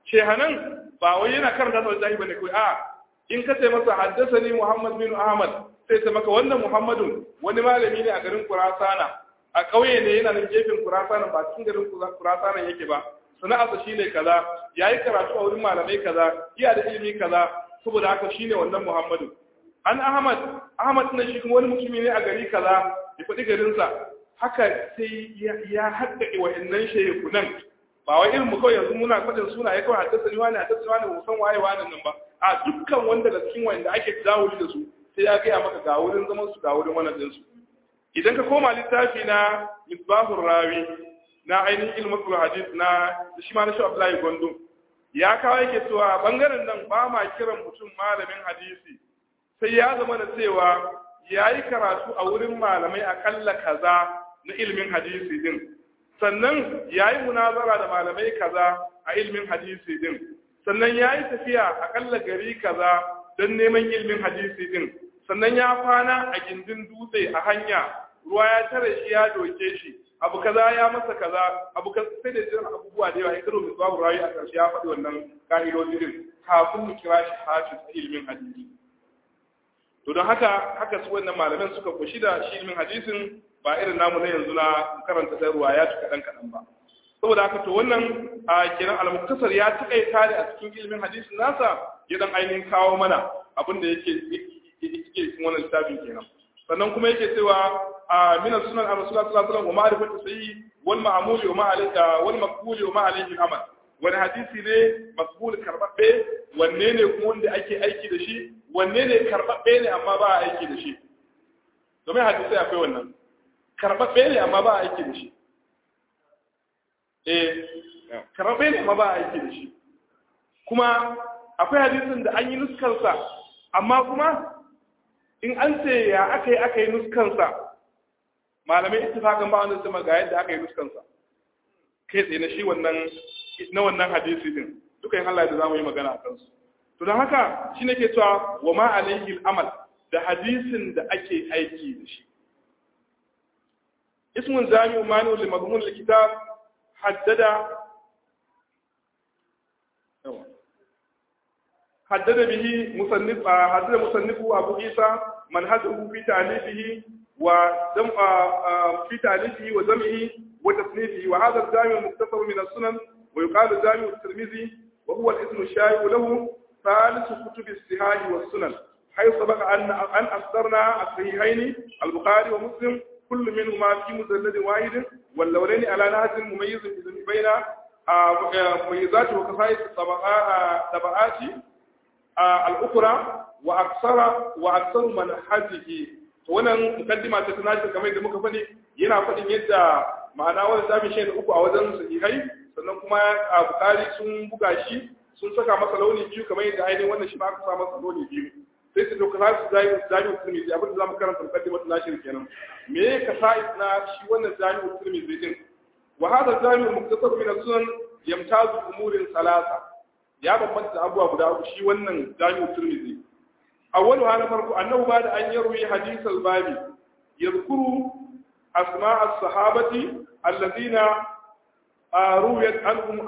shehanan ba wai yana karanta da wallahi bane kai a in ka ce masa haddathani Muhammad bin Ahmad sai ta maka wannan Muhammadun wani malami ne a garin Kurasana a kauye ne yana nan gefen Kurasana ba cikin garin Kurasana yake ba sana'arsa shine kaza yayi karatu a wurin malamai kaza iya da ilimi kaza saboda haka shine wannan Muhammadu an Ahmad ne shi kuma wani mutumi ne a gari kaza ya faɗi garinsa haka sai ya haɗa wa'annan shekunan ba wai irin mu kawai yanzu muna faɗin sunaye kawai haddasa ni wani ba san waye wani nan ba a dukkan wanda da cikin wanda ake dawuli da su sai ya gaya maka ga wurin zaman su ga wurin wannan din su idan ka koma littafi na Misbahur Rawi na ainihin ilmul hadith na shi ma na shi Abdullahi Gondo ya kawo yake cewa bangaren nan ba ma kiran mutum malamin hadisi sai ya zama da cewa yayi karatu a wurin malamai akalla kaza na ilimin hadisi din sannan yayi munazara da malamai kaza a ilimin hadisi din sannan yayi tafiya akalla gari kaza don neman ilimin hadisi din sannan ya kwana a gindin dutse a hanya ruwa ya tare shi ya doke shi abu kaza ya masa kaza abu kaza sai da jiran abubuwa da yawa ya karo misbahu rawi a ƙarshe ya faɗi wannan ka'idodi din kafin mu kira shi hafiz a ilimin hadisi to don haka su wannan malaman suka kushi da shi ilimin hadisin ba irin namu na yanzu na karanta da ruwa ya ci kaɗan ba saboda haka to wannan kenan al-muktasar ya taƙaita ne a cikin ilimin hadisin nasa ya dan ainihin kawo mana abin da yake cikin wannan littafin kenan sannan kuma yake cewa min sunan ar-rasul sallallahu alaihi wasallam wa ma'rifatu sayyi wal ma'mul wa ma'alika wal maqbul wa ma'alayhi al-amal wani hadisi ne maqbul karbabbe wanne ne kuma wanda ake aiki da shi wanne ne karbabbe ne amma ba a aiki da shi domin hadisi akwai wannan karbabbe ne amma ba a aiki da shi karbabbe ne amma ba a aiki da shi kuma akwai hadisin da an yi nuskarsa amma kuma in an ce ya aka yi nuskansa malamai ittifaqan ba wanda sama ga yadda aka yi nuskansa kai tsaye na shi wannan hadisi din duka yin Allah da zamu yi magana a kansu to don haka shi nake cewa wa ma alayhi al-amal da hadisin da ake aiki da shi ismun zami'u manu li madmun al-kitab حدد به مصنفه أبو عيسى منهجه في تأليفه في تأليفه وجمعه وتصنيفه وهذا الجامع المختصر من السنن ويقال جامع الترمذي وهو الاسم الشائع له ثالث كتب الصحاح والسنن حيث سبق أن أصدرنا الصحيحين البخاري ومسلم كل منهما في مجلد واحد واللولين على نهج مميز بين مميزات وخصائص الطبعات الأخرى وأكثر منهجه wannan mukaddima ta tunashi kamar da muka faɗi yana faɗin yadda ma'ana wanda zamu shi uku a wajen sahihai sannan kuma a Bukhari sun buga shi sun saka masa launi biyu kamar yadda ainihin wannan shi ma aka sa masa launi biyu sai su doka su zai Tirmidhi abin da zamu karanta mukaddima ta tunashi kenan me ka sa'id na shi wannan Jami'ul Tirmidhi din wa hada Jami'ul Muktasar min as-Sunan yamtazu umurin salasa ya bambanta abubuwa guda uku shi wannan Jami'ul Tirmidhi أولها نفرق أنه بعد أن يروي حديث الباب يذكر أسماء الصحابة الذين رويت عنهم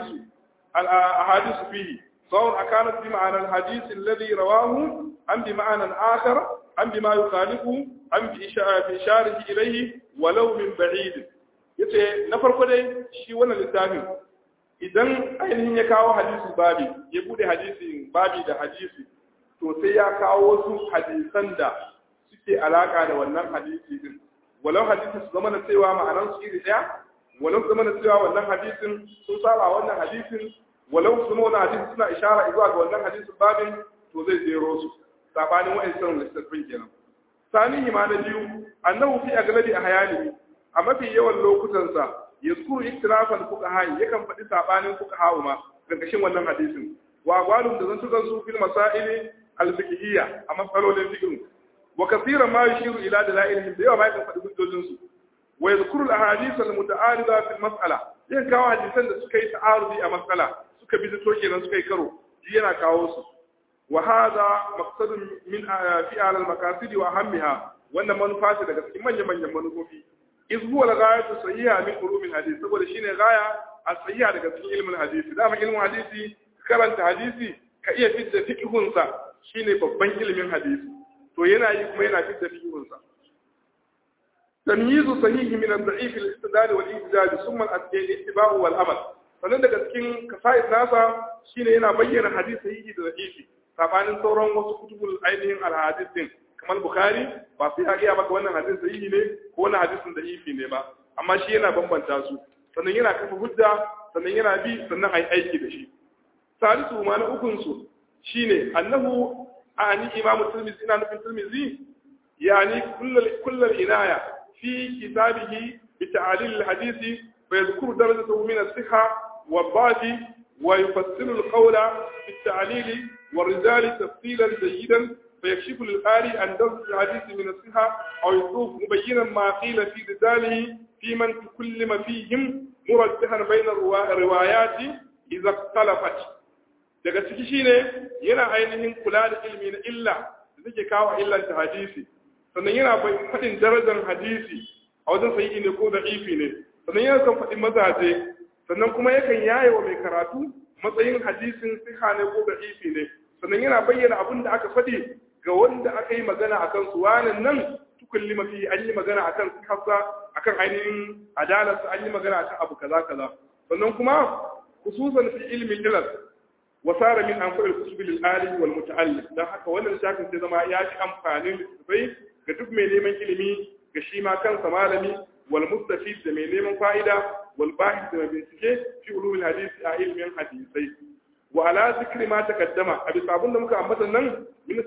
أحاديث فيه سواء كانت بمعنى الحديث الذي رواه أم بمعنى آخر أم بما يخالفه أم بإشارة إليه ولو من بعيد yace na farko dai shi wannan littafin idan ainihin ya kawo hadisin babi ya bude hadisin babi da hadisi to sai ya kawo wasu hadisan da suke alaka da wannan hadisi din walau hadisi su zama na cewa ma'anar su iri daya walau zama na cewa wannan hadisin sun saba wannan hadisin walau su nuna hadisi suna ishara zuwa ga wannan hadisin babin to zai jero su sabanin wa'ansan littattafin kenan sanihi ma na biyu annahu fi aglabi ahyani a mafi yawan lokutan sa yazkuru iktilafan fuqaha yakan faɗi sabanin fuqaha ma karkashin wannan hadisin wa gwalum da zantukan su fil masaili al-fiqhiyya a matsalolin fiqh wa kaseeran ma yushiru ila dalailihim da yawa ma yakan faɗi hujjojin su wa yadhkuru al-ahadith al-muta'arida fi al-mas'ala yakan kawo hadisan da suka yi ta'arudi a mas'ala suka bi to kenan suka yi karo yana kawo su wa hadha maqsadun min fi al-maqasid wa ahammiha wannan manufa ce daga cikin manyan manufofi iz huwa al-ghayatu sahiha min ulum al-hadith saboda shine gaya as-sahiha daga cikin ilmin hadisi dama ilmin hadisi karanta hadisi ka iya fitta fiqhun sa shine babban ilimin hadisi to yana yi kuma yana fitta fiqhun sa tamyizu sahihi min ad-da'if al-istidlal wal ijtihad thumma al-ittiba' wal amal sannan daga cikin kasa'id nasa shine yana bayyana hadisi sahihi da da'ifi sabanin sauran wasu kutubul ainihin al-hadith din kamar bukhari ba sai ya ga maka wannan hadisin sahihi ne ko wannan hadisin da'ifi ne ba amma shi yana bambanta su sannan yana kafa hujja sannan yana bi sannan ai aiki da shi salisu ma na ukun su shine annahu ani imam tirmidhi ina nufin tirmidhi yani kullal inaya fi kitabihi bi ta'lil al-hadith fa yadhkuru darajatahu min as-sihha والضعف ويفسر القول في التعليل والرجال تفصيلا جيدا فيكشف للقارئ عن درجة الحديث من الصحة أو يطوف مبينا ما قيل في رجاله في من تكلم فيهم مرجحا بين الروايات إذا اختلفت daga ciki shine yana ainihin kula da ilmi na illa da take kawo illan ta hadisi sannan yana faɗin darajar hadisi a wajen sahihi ne ko da'ifi ne sannan yana kan faɗin mazaje sannan kuma yakan yaye wa mai karatu matsayin hadisin siha ne ko da'ifi ne sannan yana bayyana abin da aka faɗi ga wanda aka yi magana akan su wannan nan tukulli mafi an yi magana akan siharsa akan ainihin adalarsa an yi magana akan abu kaza kaza sannan kuma khususan fi ilmi ilal wasara min anfa'il kutubil al-alim wal muta'allim dan haka wannan shafin sai zama ya ci amfanin littafai ga duk mai neman ilimi ga shi ma kansa malami wal mustafid da mai neman fa'ida wal bahith da bincike fi ulumul hadisi a ilmin hadisai wa ala zikri ma taqaddama abi sabun da muka ambata nan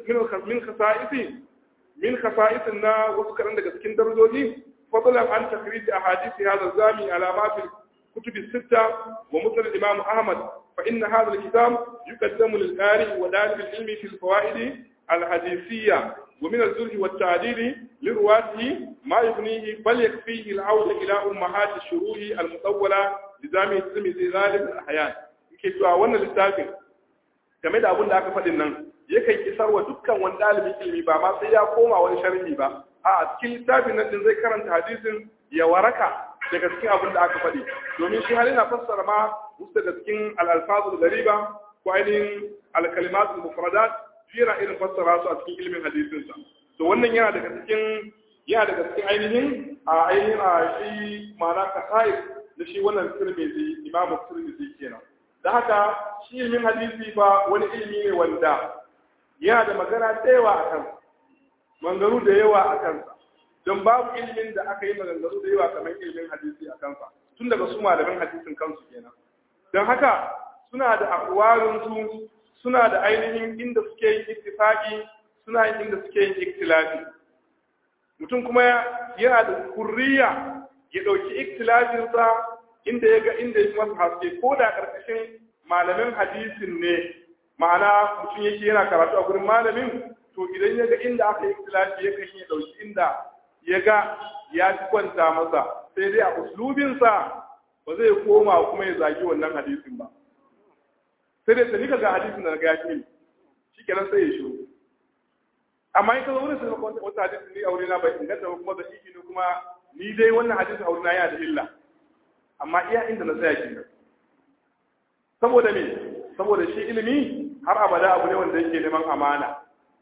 min khasa'is na wasu karan daga cikin darajoji fadlan an takhrij ahadith hadha zami ala ma fi kutub as-sitta wa musnad imam ahmad fa inna hadha al-kitab yuqaddamu lil-qari wa dalib al-ilmi fi al-fawaid al-hadithiyya ومن الزهد والتعديل لرواته ما يغنيه بل يكفيه العودة إلى أمهات الشروح المطولة لزامه الترمذي غالب الأحيان yake cewa wannan littafin game da abin da aka faɗin nan yakan isar wa dukkan wani ɗalibin ilimi ba ma sai ya koma wani sharhi ba a cikin littafin nan din zai karanta hadisin ya waraka daga cikin abin da aka faɗi domin shi har yana fassara ma wasu daga cikin al-alfazul gariba ko ainihin al-kalimatul mufradat jira irin fassara su a cikin ilimin hadisin sa to wannan yana daga cikin ainihin shi ma'ana kasa'id da shi wannan tirmidhi imamu tirmidhi kenan da haka shi ilimin hadisi ba wani ilimi ne wanda yana da magana da yawa a kansa mangaru da yawa a kansa don babu ilimin da aka yi maganganu da yawa kamar ilimin hadisi a kansa tun daga su malamin hadisin kansu kenan don haka suna da akwarinsu suna da ainihin inda suke yin ittifaqi suna yin inda suke yin ikhtilafi mutum kuma yana da hurriya ya dauki ikhtilafin sa inda ya yi masa haske ko da karkashin malamin hadisin ne ma'ana mutum yake yana karatu a gurin malamin to idan ya ga inda aka yi ikhtilafi ya kan ya dauki inda ya ga ya ci kwanta masa sai dai a uslubin sa ba zai koma kuma ya zagi wannan hadisin ba sai dai sani ga hadisin da ga ya ce shi kenan sai ya shiru amma in ka zo wurin sai ka wata hadisin ni aure na bai inganta ba kuma da shi ne kuma ni dai wannan hadisin aure na yana da illa amma iya inda na tsaya kenan saboda me saboda shi ilimi har abada abu ne wanda yake neman amana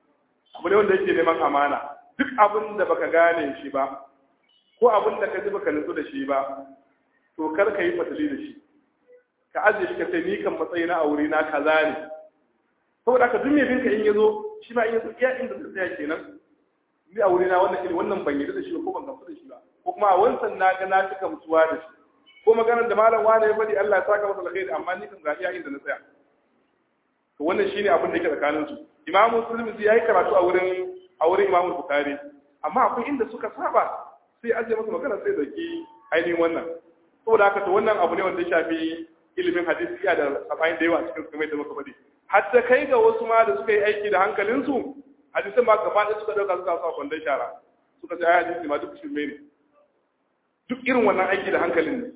duk abin da baka gane shi ba ko abin da ka ji baka nutsu da shi ba to kar ka yi fatali da shi ka ajiye shi ka sai ni kan matsayi na aure na kaza ne saboda ka duk mai binka in yazo shi ma in yazo iya inda zai tsaya kenan ni aure na wannan ban yi da shi ko ban gamsu da shi ba ko kuma a wancan na ga na cika mutuwa da shi ko maganar da malam wani ya faɗi Allah ya saka masa alkhairi amma ni kan ga iya inda na tsaya to wannan shine abin da yake tsakanin su imamu tirmidhi yayi karatu a wurin imamu bukhari amma akwai inda suka saba sai ajiye masa magana sai dauki ainihin wannan saboda haka to wannan abu ne wanda ya shafi ilimin hadisi ya da sabayin da yawa cikin kamar da muka faɗi hatta kai ga wasu ma da suka yi aiki da hankalinsu hadisin ma gaba ɗaya suka dauka suka sa kwandon shara suka ce ai hadisi ma duk shirme ne duk irin wannan aiki da hankalin ne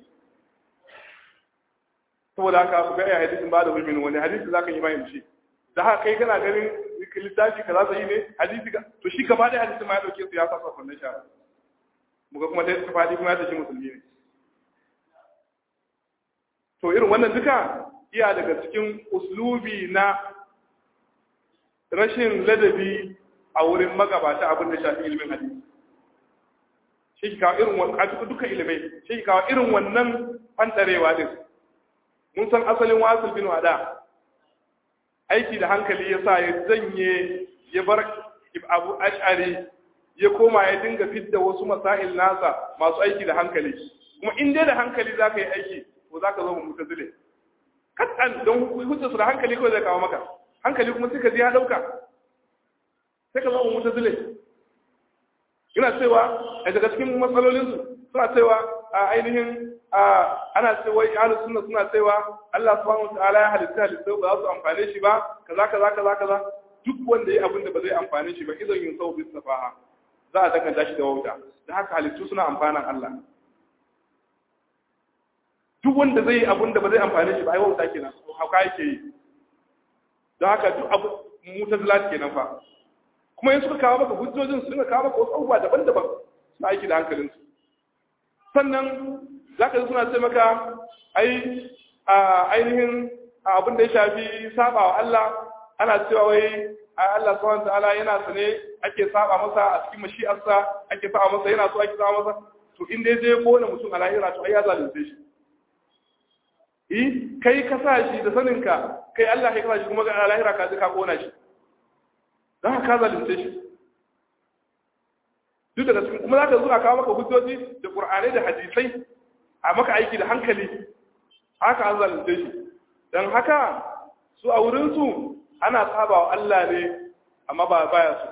saboda haka ku ga ai hadisin ba da hulmin wani hadisi zaka yi bayan shi da haka kai kana ganin littafi kaza sai ne hadisi ka to shi gaba ɗaya hadisin ma ya dauke su ya sa kwandon shara muga kuma dai su faɗi kuma ya tashi musulmi ne to irin wannan duka iya daga cikin uslubi na rashin ladabi a wurin magabata abin da shafi ilimin hadisi shi kawo irin wannan a duka ilimai shi kawo irin wannan fantarewa din mun san asalin wasil bin wada aiki da hankali ya sa ya janye ya bar abu ash'ari ya koma ya dinga fidda wasu masail nasa masu aiki da hankali kuma in dai da hankali za ka yi aiki to za ka zo mutazile kat'an don hujjar su da hankali kawai zai kawo maka hankali kuma sai ka ji ya dauka sai ka zo mutazile ina cewa a daga cikin matsalolinsu suna cewa a ainihin ana cewa ahlus sunna suna cewa Allah subhanahu wataala ya halitta ba za su amfane shi ba kaza duk wanda ya abin da ba zai amfane shi ba idan yin sau bis safaha za a danganta shi da wauta da haka halittu suna amfanan Allah duk wanda zai abin da ba zai amfane shi ba ai wauta kenan hauka yake yi don haka duk abu mutazilat kenan fa kuma in suka kawo maka hujjojin su suka kawo maka wasu abubuwa daban-daban na aiki da hankalinsu sannan za ka suna ce maka ainihin abin da ya shafi saba wa Allah ana cewa wai Allah subhanahu ta'ala yana sane ake saba masa a cikin mashi'arsa ake saba masa yana so ake saba masa to in dai zai kona mutum a lahira to ai ya zalunce shi kai ka sa shi da saninka kai Allah kai ka sa shi kuma ga lahira ka je ka kona shi dan ka zalunce shi duk da cikin kuma zaka zo a kawo maka hujjoji da Qur'ani da hadisai a maka aiki da hankali haka an zalunce shi dan haka su a wurin su ana saba wa Allah ne amma ba baya su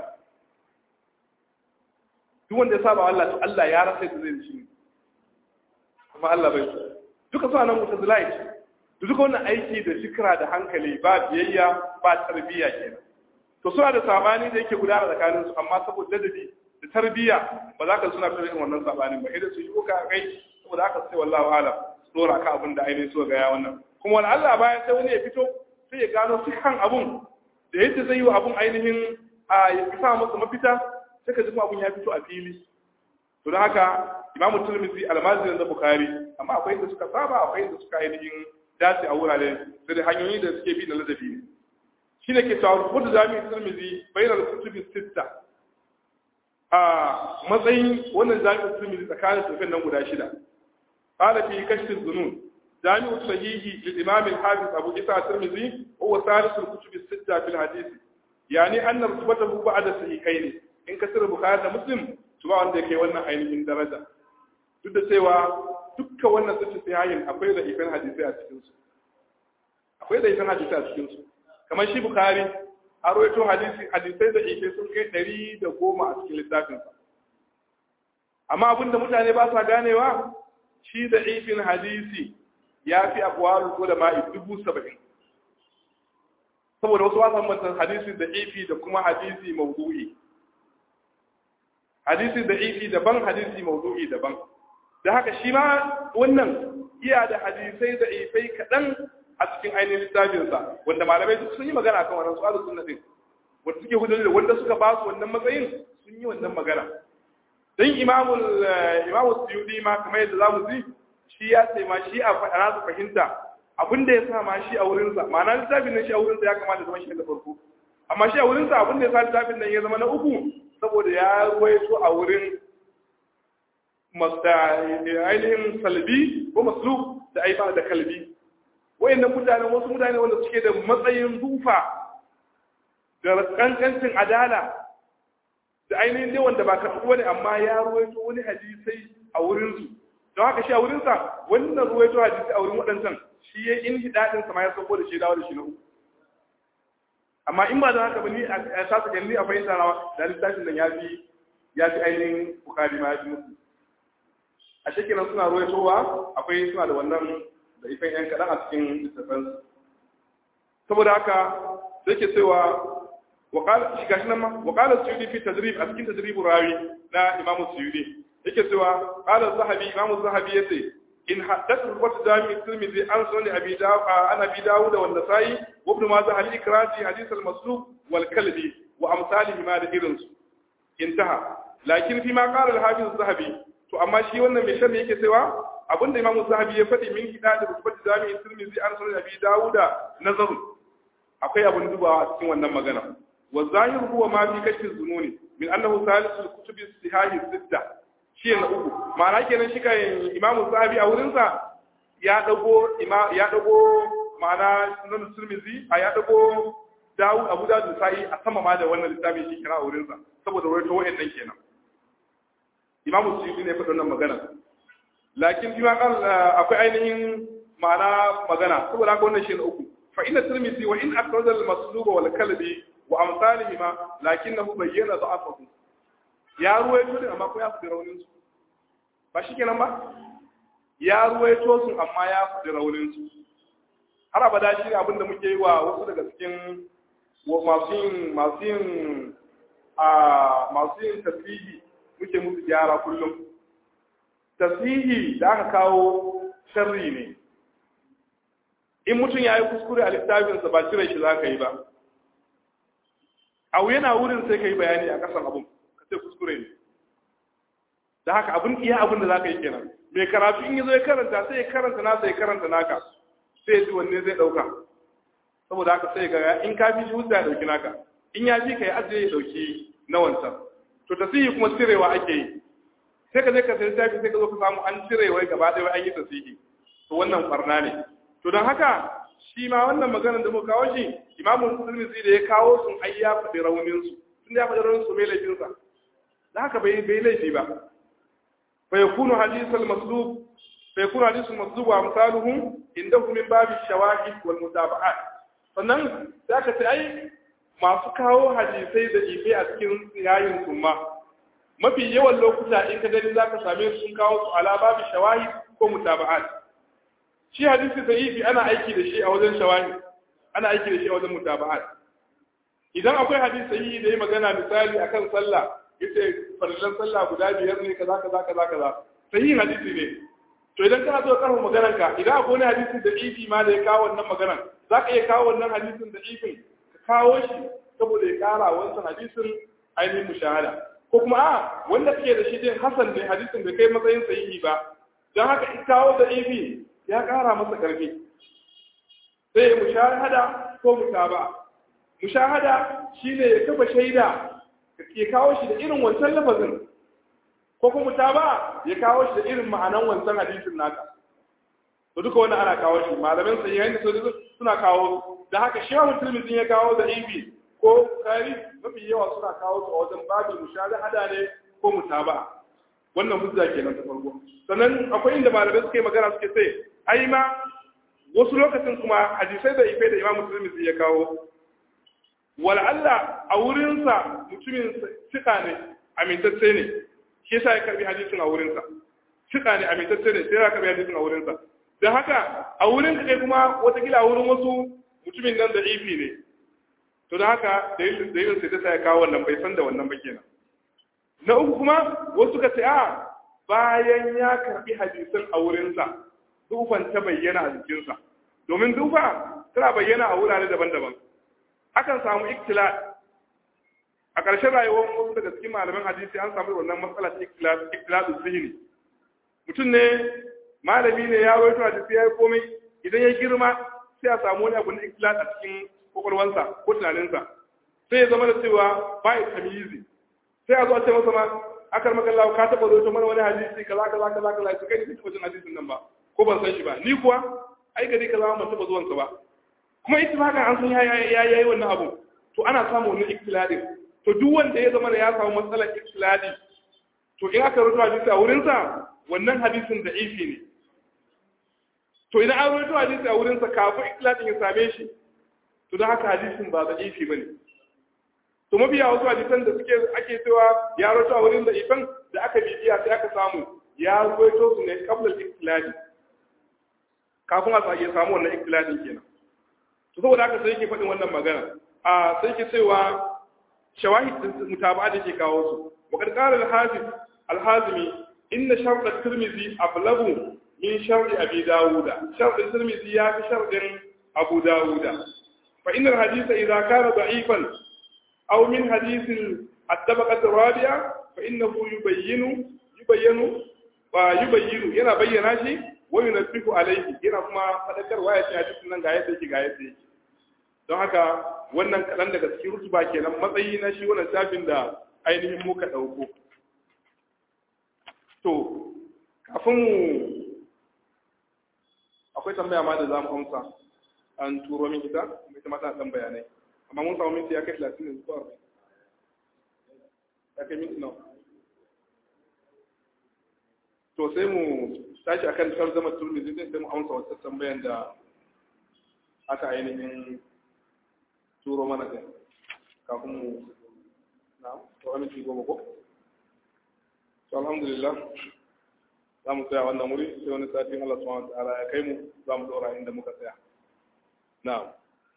duk wanda ya saba wa Allah to Allah ya rasa da zai shi amma Allah bai so duka suna nan mutazilai duka wannan aiki da fikra da hankali ba biyayya ba tarbiyya kenan to suna da sabani da yake gudana tsakanin su amma saboda dadi da tarbiyya ba za ka suna da irin wannan sabanin ba idan su yi ka kai saboda haka sai wallahi alam dora ka abin da ainihin so ga ya wannan kuma wani Allah bayan sai wani ya fito sai ya gano kan abun da yadda zai yi wa abun ainihin ya sa masa mafita sai ka ji kuma abun ya fito a fili to don haka imamu Tirmidhi almazirin da Bukhari amma akwai inda suka saba akwai inda suka ainihin dace a wurare da hanyoyi da suke bi na ladabi ne shine ke cewa rubutu jami'in Tirmidhi bainal kutubi sitta a matsayin wannan jami'in Tirmidhi tsakanin tafin nan guda shida qala fi kashf az-zunun جامع الصحيح للإمام الحافظ أبو عيسى الترمذي هو ثالث الكتب الستة في الحديث يعني أن رتبته بعد الصحيحين إن كسر البخاري ومسلم سواء عندك وانا أين من درجة duk da cewa dukkan wannan sun ci sahihin akwai da ifan hadisi a cikin su kamar shi Bukhari a rawaito hadisai da ife sun kai 110 a cikin littafin sa amma abinda mutane ba sa ganewa shi da ifin hadisi ya fi akwalul ulama'i 70,000 saboda wasu wasan mantan hadisi da ifi da kuma hadisi mawdu'i hadisi da ifi daban hadisi mawdu'i daban da haka shi ma wannan iya da hadisai da ifai kaɗan a cikin ainihin littafinsa wanda malamai duk sun yi magana kan wannan su'alu sunna din wanda suke hujjoji da wanda suka ba su wannan matsayin sun yi wannan magana dan imamu Suyuti ma kamar yadda zamu ji shi ya ce ma shi a faɗa su fahimta abin da ya sa ma shi a wurinsa ma'ana littafin nan shi a wurinsa ya kamata zama shi daga farko amma shi a wurinsa abin da ya sa littafin nan ya zama na uku saboda ya ruwaito a wurin ainihin salbi ko maslu da aiba da kalbi wayannan mutane wasu mutane wanda suke da matsayin dufa da kankancin adala da ainihin dai wanda ba karɓi wani amma ya ruwaito wani hadisai a wurinsu don haka shi a wurinsa wannan ruwaito hadisi a wurin waɗancan shi ya in daɗin sama ya sauko da shi dawo da shi na uku amma in ba da haka ba ni a sasa gani a fahimta rawa da littafin nan ya fi ainihin Bukhari ma ya fi musu a shekinan suna ruwaitowa akwai suna da wannan da ifan yan kaɗan a cikin littafin saboda haka zai ke cewa shiga shi nan ma wakalar suyudi fi tajrib a cikin tajribu rawi na imamu suyudi yake cewa qala zahabi imam zahabi yace in haddathu ruwat jami' tirmidhi an sunan abi dawud wa an-nasa'i wa ibn majah al-ikrati hadith al-masluq wal kalbi wa amsalihi ma da irin su intaha lakin fi ma qala al-hafiz zahabi to amma shi wannan mai sharhi yake cewa abinda Imam Zahabi ya faɗi min kitab da rubut Jami'in Tirmidhi an sunan Abi Dawuda nazaru akwai abin dubawa a cikin wannan magana wa zahir huwa ma fi kashfi zununi min annahu salisul kutubi sihahi sitta shi ne uku ma'ana kenan shi kai Imam Zahabi a wurin sa ya dago ma'ana sunan Tirmidhi ya dago Dawud Abu Dawud sai a sama ma da wannan littafin shi kira a wurin sa saboda wato wayannan kenan Imam Suyuti ne faɗa wannan magana lakin bima akwai ainihin ma'ana magana saboda haka wannan shi ne uku fa inna Tirmidhi wa in akhraja al-masluba wal kalbi wa amsalihima lakinnahu bayyana da'afahu ya ruwaito din amma ko ya fi raunin su ba shikenan ba ya ruwaito su amma ya fi raunin su har abada shi ne abinda muke yi wa wasu daga cikin masu yin tasbihi muke musu gyara kullum tasbihi da aka kawo sharri ne in mutum ya yi kuskure a littafinsa ba cire shi za ka yi ba abu yana wurin sai ka yi bayani a ƙasan abin ka ce kuskure ne da haka abin da za ka yi kenan mai karatu in yi zo ya karanta sai ya karanta nasa ya karanta naka sai ya ji wanne zai ɗauka saboda haka sai ga in ka fi shi hujja ya ɗauki naka in ya ji ka yi ajiye ya ɗauki na wancan to tasihi kuma cirewa ake yi sai ka je ka sai tafi sai ka zo ka samu an cirewa gaba ɗaya an yi tasihi to wannan barna ne to don haka shi ma wannan maganar da muka kawo shi imamu Tirmidhi da ya kawo sun ai ya faɗi raunin su tun ya faɗi raunin su mai laifin sa da haka bai laifi ba fa yakunu hadithul maslub wa amsaluhu indahu min babi shawahid wal mutaba'at sannan za ka ce ai masu kawo hadisai da ife a cikin yayin summa mafi yawan lokuta in ka gani za ka same su sun kawo su ala babu shawahid ko mutaba'at shi hadisi da ifi ana aiki da shi a wajen shawahid ana aiki da shi a wajen mutaba'at idan akwai hadisi sahihi da ya magana misali akan sallah yace farillan sallah guda 5 ne kaza sahihi hadisi ne to idan kana so karfa maganar ka idan akwai wani hadisi da ifi ma da ya kawo wannan maganar za ka iya kawo wannan hadisin da ifin ka kawo shi saboda ya kara wancan hadisin ainihin mushahada ko kuma wanda kake da shi din hasan ne hadisin da kai matsayin sahihi ba don haka in kawo da ifi ya kara masa karfi sai mushahada ko mutaba mushahada shine ya kafa shaida ke kawo shi da irin wancan lafazin ko kuma mutaba ya kawo shi da irin ma'anan wancan hadisin naka to duka wannan ana kawo shi malaman sahihain da suna kawo da haka shehu Tirmidhi ya kawo da ibi ko kari mafi yawa suna kawo su a wajen babin mushahada ne ko mutaba wannan hujja kenan ta farko sannan akwai inda malamai suke magana suke sai ai ma wasu lokacin kuma hadisai da ife da Imam Tirmidhi ya kawo wal Allah a wurin sa mutumin sika ne amintacce ne shi yasa ya karbi hadisin a wurin sa sika ne amintacce ne sai ya karbi hadisin a wurin sa da haka a wurin kai kuma watakila a wurin wasu mutumin nan da ifi ne to da haka dalilin sai ta ya kawo wannan bai san da wannan ba kenan na uku kuma wasu ka ce bayan ya karbi hadisin a wurinsa dufan ta bayyana a jikinsa domin dufa tana bayyana a wurare daban-daban akan samu ikhtilat a ƙarshen rayuwar wasu daga cikin malaman hadisi an samu wannan matsala ta ikhtilat zihni mutum ne malami ne ya rawaito hadisi ya yi komai idan ya girma sai a samu wani abu na ikhtilat a cikin kwakwalwansa ko tunaninsa sai ya zama da cewa ba ya tamyizi sai a zo a ce masa ma akar makallawa ka taba zo mana wani hadisi kaza sai kai ne taba jin hadisin nan ba ko ban san shi ba ni kuwa ai gari kaza ban taba zuwan sa ba kuma ittifaqan an san ya yi wannan abu to ana samu wannan ikhtilali to duk wanda ya zama da ya samu matsalar ikhtilali to in aka rubuta hadisi a wurin sa wannan hadisin da ifi ne to idan an rubuta hadisi a wurin sa kafin ikhtilalin ya same shi to da haka hadisin ba da ifi bane to mabiya wasu hadisan da ake cewa ya rawaito a wurin da ifan da aka bibiya sai aka samu ya rawaito su ne qabla al-ikhtilali kafin a ya samu wannan ikhtilalin kenan to saboda haka sai yake faɗin wannan magana sai yake cewa shawahid mutaba'a da yake kawo su wa qad qala al-hazimi inna shart at-tirmidhi ablagu min shart abi dawuda shart at-tirmidhi ya fi shartin abu dawuda fa inna al-hadith idha kana da'ifan أو من حديث الطبقة الرابعة فإنه يبين ba yubayyiru yana bayyana shi wa yunabbihu alayhi yana kuma fadakarwa ya ce hadisin nan ga yadda yake ga yadda yake. Don haka wannan kaɗan daga cikin rutuba kenan matsayi na shi wannan shafin da ainihin muka ɗauko. To kafin mu akwai tambaya ma da za mu amsa an turo min ita kuma ita ma tana ɗan bayanai amma mun samu minti ya kai 30 ne zuwa ya kai minti nawa. To sai mu tashi akan zama turmi zai sai mu amsa wata tambayan da aka ainihin turo mana kai kafin mu na tsoron minti 10 ko. To alhamdulillah za mu tsaya wannan wuri sai wani satin Allah subhanahu wa ta'ala ya kai mu za mu dora inda muka tsaya. Na'am.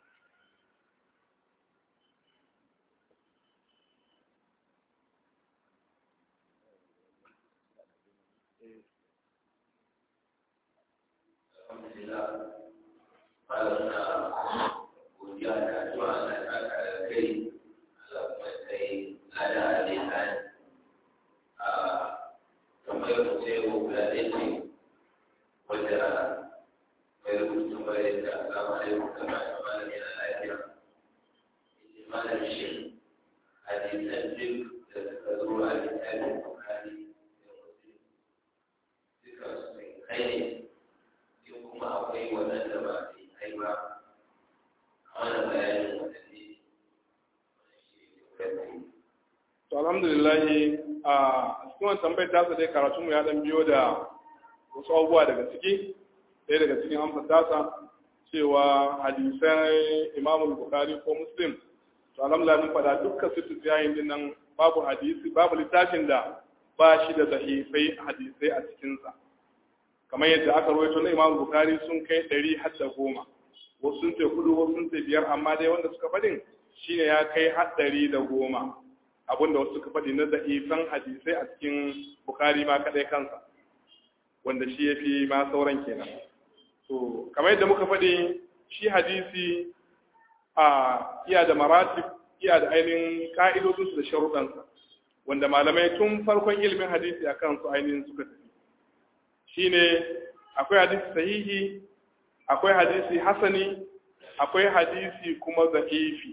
Tambayar tasa dai karatu mu ya dan biyo da wasu abubuwa daga ciki ɗaya daga cikin amsa tasa cewa hadisan Imam Bukhari ko Muslim to alhamdulillah mun faɗa dukkan su tsayayin din nan babu hadisi babu littafin da ba shi da sahihai hadisai a cikin sa kamar yadda aka rawaito na Imam Bukhari sun kai 100 har da 10 wasu sun ce 4 wasu sun ce 5 amma dai wanda suka faɗin shine ya kai har 110 abinda wasu suka faɗi na da'ifan hadisai a cikin Bukhari ma kadai kansa wanda shi ya fi ma sauran kenan. To kamar yadda muka faɗi shi hadisi a iya da maratib iya da ainihin ka'idodinsu da sharuɗansa wanda malamai tun farkon ilimin hadisi a kansu ainihin suka tafi shine akwai hadisi sahihi akwai hadisi hasani akwai hadisi kuma za'ifi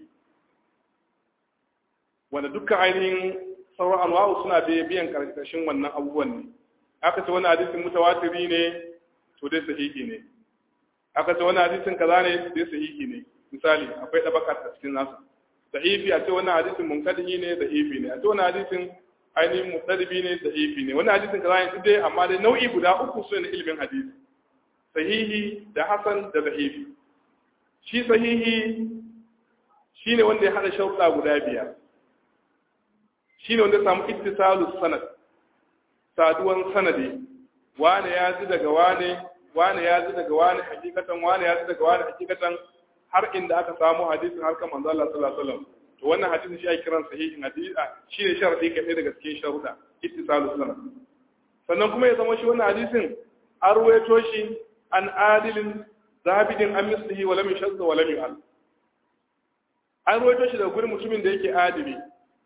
wanda dukkan ainihin sauran anwa'u suna biyan karkashin wannan abubuwan ne. Aka ce wani hadisin mutawatiri ne to dai sahihi ne, aka ce wani hadisin kaza ne dai sahihi ne. Misali akwai dabaka a cikin nasu da'ifi, a ce wani hadisin munkadi ne da'ifi ne, a ce wani hadisin ainihin muqtadibi ne da'ifi ne, wani hadisin kaza ne dai amma dai nau'i guda uku su ne ilimin hadisi, sahihi da hasan da da'ifi. Shi sahihi shine wanda ya hada sharuɗa guda biyar, shine wanda ya samu ittisalus sanad, saduwan sanadi, wane ya ji daga wane, wane ya ji daga wane hakikatan, wane ya ji daga wane hakikatan, har inda aka samu hadisin har kan manzo Allah sallallahu alaihi wasallam. To wannan hadisin shi ake kiran sahihin hadisi, shine sharadi kai daga cikin sharuda ittisalus sanad. Sannan kuma ya zama shi wannan hadisin an ruwaito shi an adilin zabidin an mislihi wa lam yashadda wa lam yu'al. An ruwaito shi daga gurin mutumin da yake adili.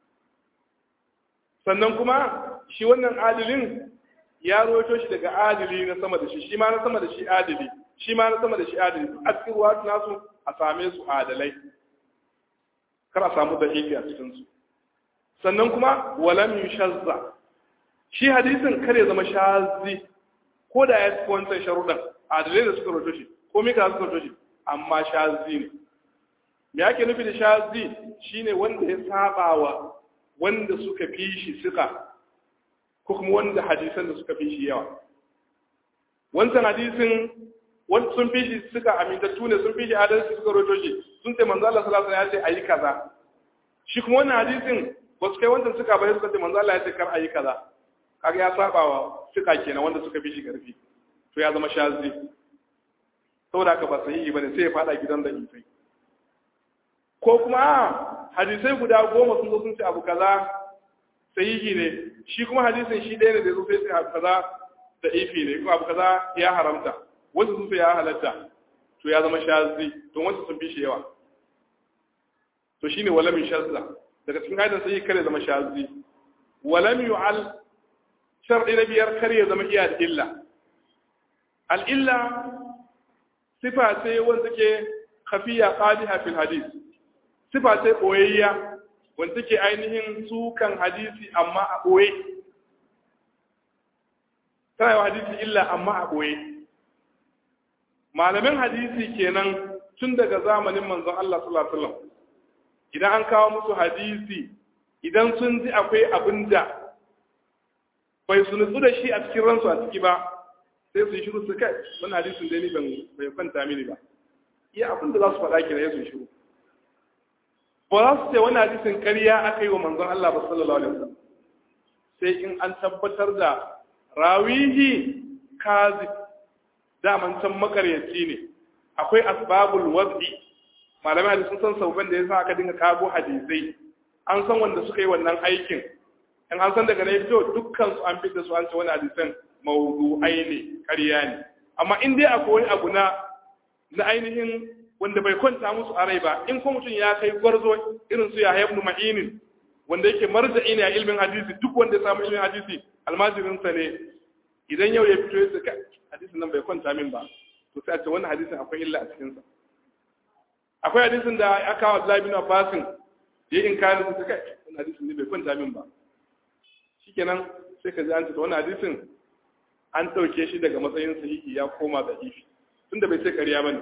Sannan kuma shi wannan adilin ya rawaito shi daga adili na sama da shi ma na sama da shi adili, shi ma na sama da shi adili, a cikin ruwa nasu a same su adalai, kar a samu dahifi a cikinsu. Sannan kuma walam yushazza, shi hadisin kar ya zama shazi, ko da ya ci wancan sharuɗan adalai da suka rawaito shi ko mika suka rawaito shi, amma shazi ne. Me ake nufi da shazi? Shine wanda ya saba wa wanda suka fi shi suka, ko kuma wanda hadisan da suka fi shi yawa. Wancan hadisin wanda sun fi shi suka amintattu ne, sun fi shi adalci suka roto shi, sun ce manzo Allah sallallahu alaihi wasallam ya ce ayi kaza. Shi kuma wannan hadisin ba su kai wancan suka bai suka ce manzo Allah ya ce kar ayi kaza. Kaga ya saba wa suka kenan wanda suka fi shi karfi. To ya zama shazi. Saboda haka ba sahihi bane, sai ya fada gidan da ifai. Ko kuma hadisai guda 10 sun zo sun ce abu kaza sahihi ne, shi kuma hadisin shi ɗaya ne da zo sai sai abu kaza da ifi ne, ko abu kaza ya haramta, wasu sun sai ya halatta, to ya zama shazi, to wasu sun fi shi yawa. To shine walam shazza, daga cikin hadisin sai kare zama shazi. Walam yu'al, sharɗi na biyar kar ya zama iya da illa. Al'illa sifa ce wanda take khafiya qadiha fil hadith, sifa ce boyayya wanda take ainihin sukan hadisi amma a boye. Tana yawa hadisi illa amma a boye. Malamin hadisi kenan tun daga zamanin manzon Allah sallallahu alaihi wasallam idan an kawo musu hadisi idan sun ji akwai abinda bai su nutsu da shi a cikin ransu a ciki ba sai su yi shiru su kai wani hadisin dai ni bai kwanta mini ba iya abin da za su faɗa kira ya su shiru ba za su ce wani hadisin ƙarya aka yi wa manzon Allah ba sallallahu alaihi wasallam sai in an tabbatar da rawihi kazib daman can makaryaci ne akwai asbabul wad'i malamai hadisi sun san sauban da yasa aka dinga kago hadisai an san wanda suka yi wannan aikin in an san daga na fito dukkan su an fitar su an ce wani hadisan mawdu'ai ne ƙarya ne amma in dai akwai wani abu na ainihin wanda bai kwanta musu a rai ba in ko mutum ya kai gwarzo irin su Yahya ibn Ma'in wanda yake marja'i ne a ilmin hadisi duk wanda ya samu ilmin hadisi almajirin sa ne idan yau ya fito ya ce hadisin nan bai kwanta min ba to sai a ce wannan hadisin akwai illa a cikin sa akwai hadisin da aka kawo Abdullah ibn Abbas ya inkari su kai wannan hadisin ne bai kwanta min ba shikenan sai ka ji an ce wannan hadisin an dauke shi daga matsayin sahihi ya koma da'ifi tunda bai sai ƙarya bane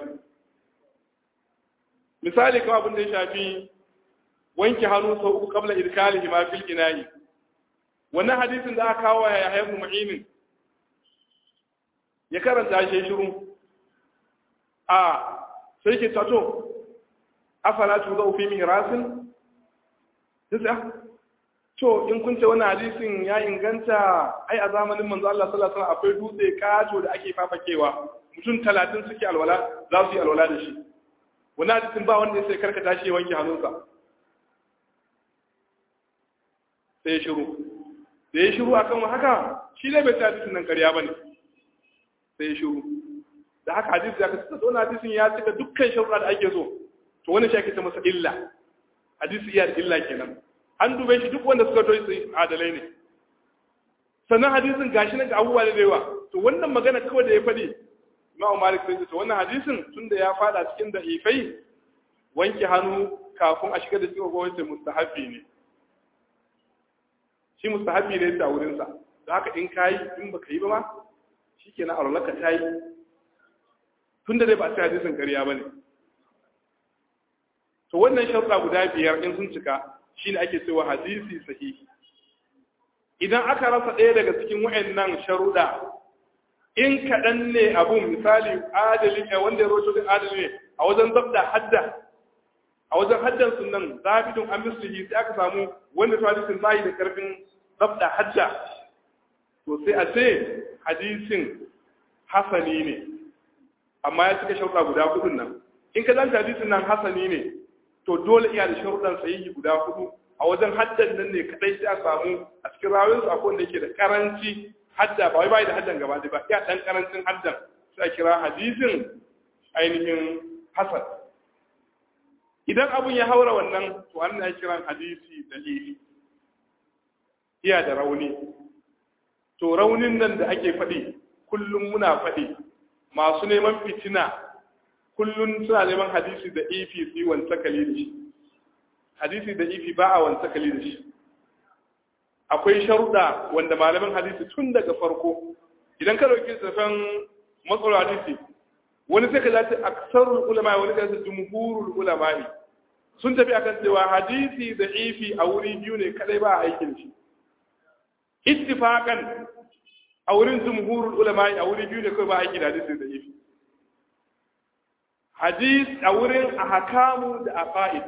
misali kamar abin da ya shafi wanke hannu sau uku kabla idkalihi ma fil ina'i wannan hadisin da aka kawo ya Yahya ibn Ma'in ya karanta shi shiru sai ke tato afala tu fi mirasin sai to in kun ce wannan hadisin ya inganta ai a zamanin manzo Allah sallallahu alaihi wasallam akwai dutse kato da ake fafakewa mutum 30 suke alwala za su yi alwala da shi wannan hadisin ba wanda sai karkata shi wanke hannunsa sai ya shiru da ya shiru akan haka shi ne bai ta hadisin nan ƙarya bane sai ya shiru da haka hadisi ya kasance wannan hadisin ya cika dukkan sharuɗa da ake so to wannan shi ake ce masa illa hadisi iya da illa kenan an dube shi duk wanda suka toyi su adalai ne sannan hadisin gashi nan ga abubuwa da yawa to wannan magana kawai da ya faɗi Imam Malik sai to wannan hadisin tunda ya fada cikin da ifai wanke hannu kafin a shiga da shi ko wace mustahabi ne shi mustahabi ne ta wurin sa da haka in kai in baka yi ba ma shikenan aulaka tayi tunda dai ba sai hadisin ƙarya bane to wannan sharuɗa guda biyar in sun cika shine ake cewa hadisi sahihi idan aka rasa ɗaya daga cikin wa'annan sharuɗa in kaɗan ne abun misali adali ne wanda ya roto da adali ne a wajen zabda hadda a wajen haddan sunan zabidun an mislihi sai aka samu wanda hadisin bai da karfin zabda hadda to sai a ce hadisin hasani ne amma ya cika sharuɗa guda hudun nan in ka zanta hadisin nan hasani ne to dole iya da sharuɗan sahihi guda hudu a wajen haddan nan ne kadai sai a samu a cikin rawin su akwai wanda yake da karanci hadda ba wai bai da haddan gaba ɗaya ba iya dan karancin haddan sai a kira hadisin ainihin hasan idan abun ya haura wannan to an ya kiran hadisi dalili iya da rauni to raunin nan da ake faɗi kullum muna faɗi masu neman fitina kullum suna neman hadisi da ifi su wanta kali da shi hadisi da ifi ba a wanta kali da shi akwai sharuɗa wanda malaman hadisi tun daga farko idan ka dauki tsafan matsalar hadisi wani sai ka zaci aksarul ulama wani ka zaci jumhurul ulama sun tafi akan cewa hadisi da ifi a wuri biyu ne kadai ba a aikin shi ittifaqan a wurin jumhurul ulama a wuri biyu ne kai ba a aiki da hadisi da ifi hadis a wurin ahkamu da aqaid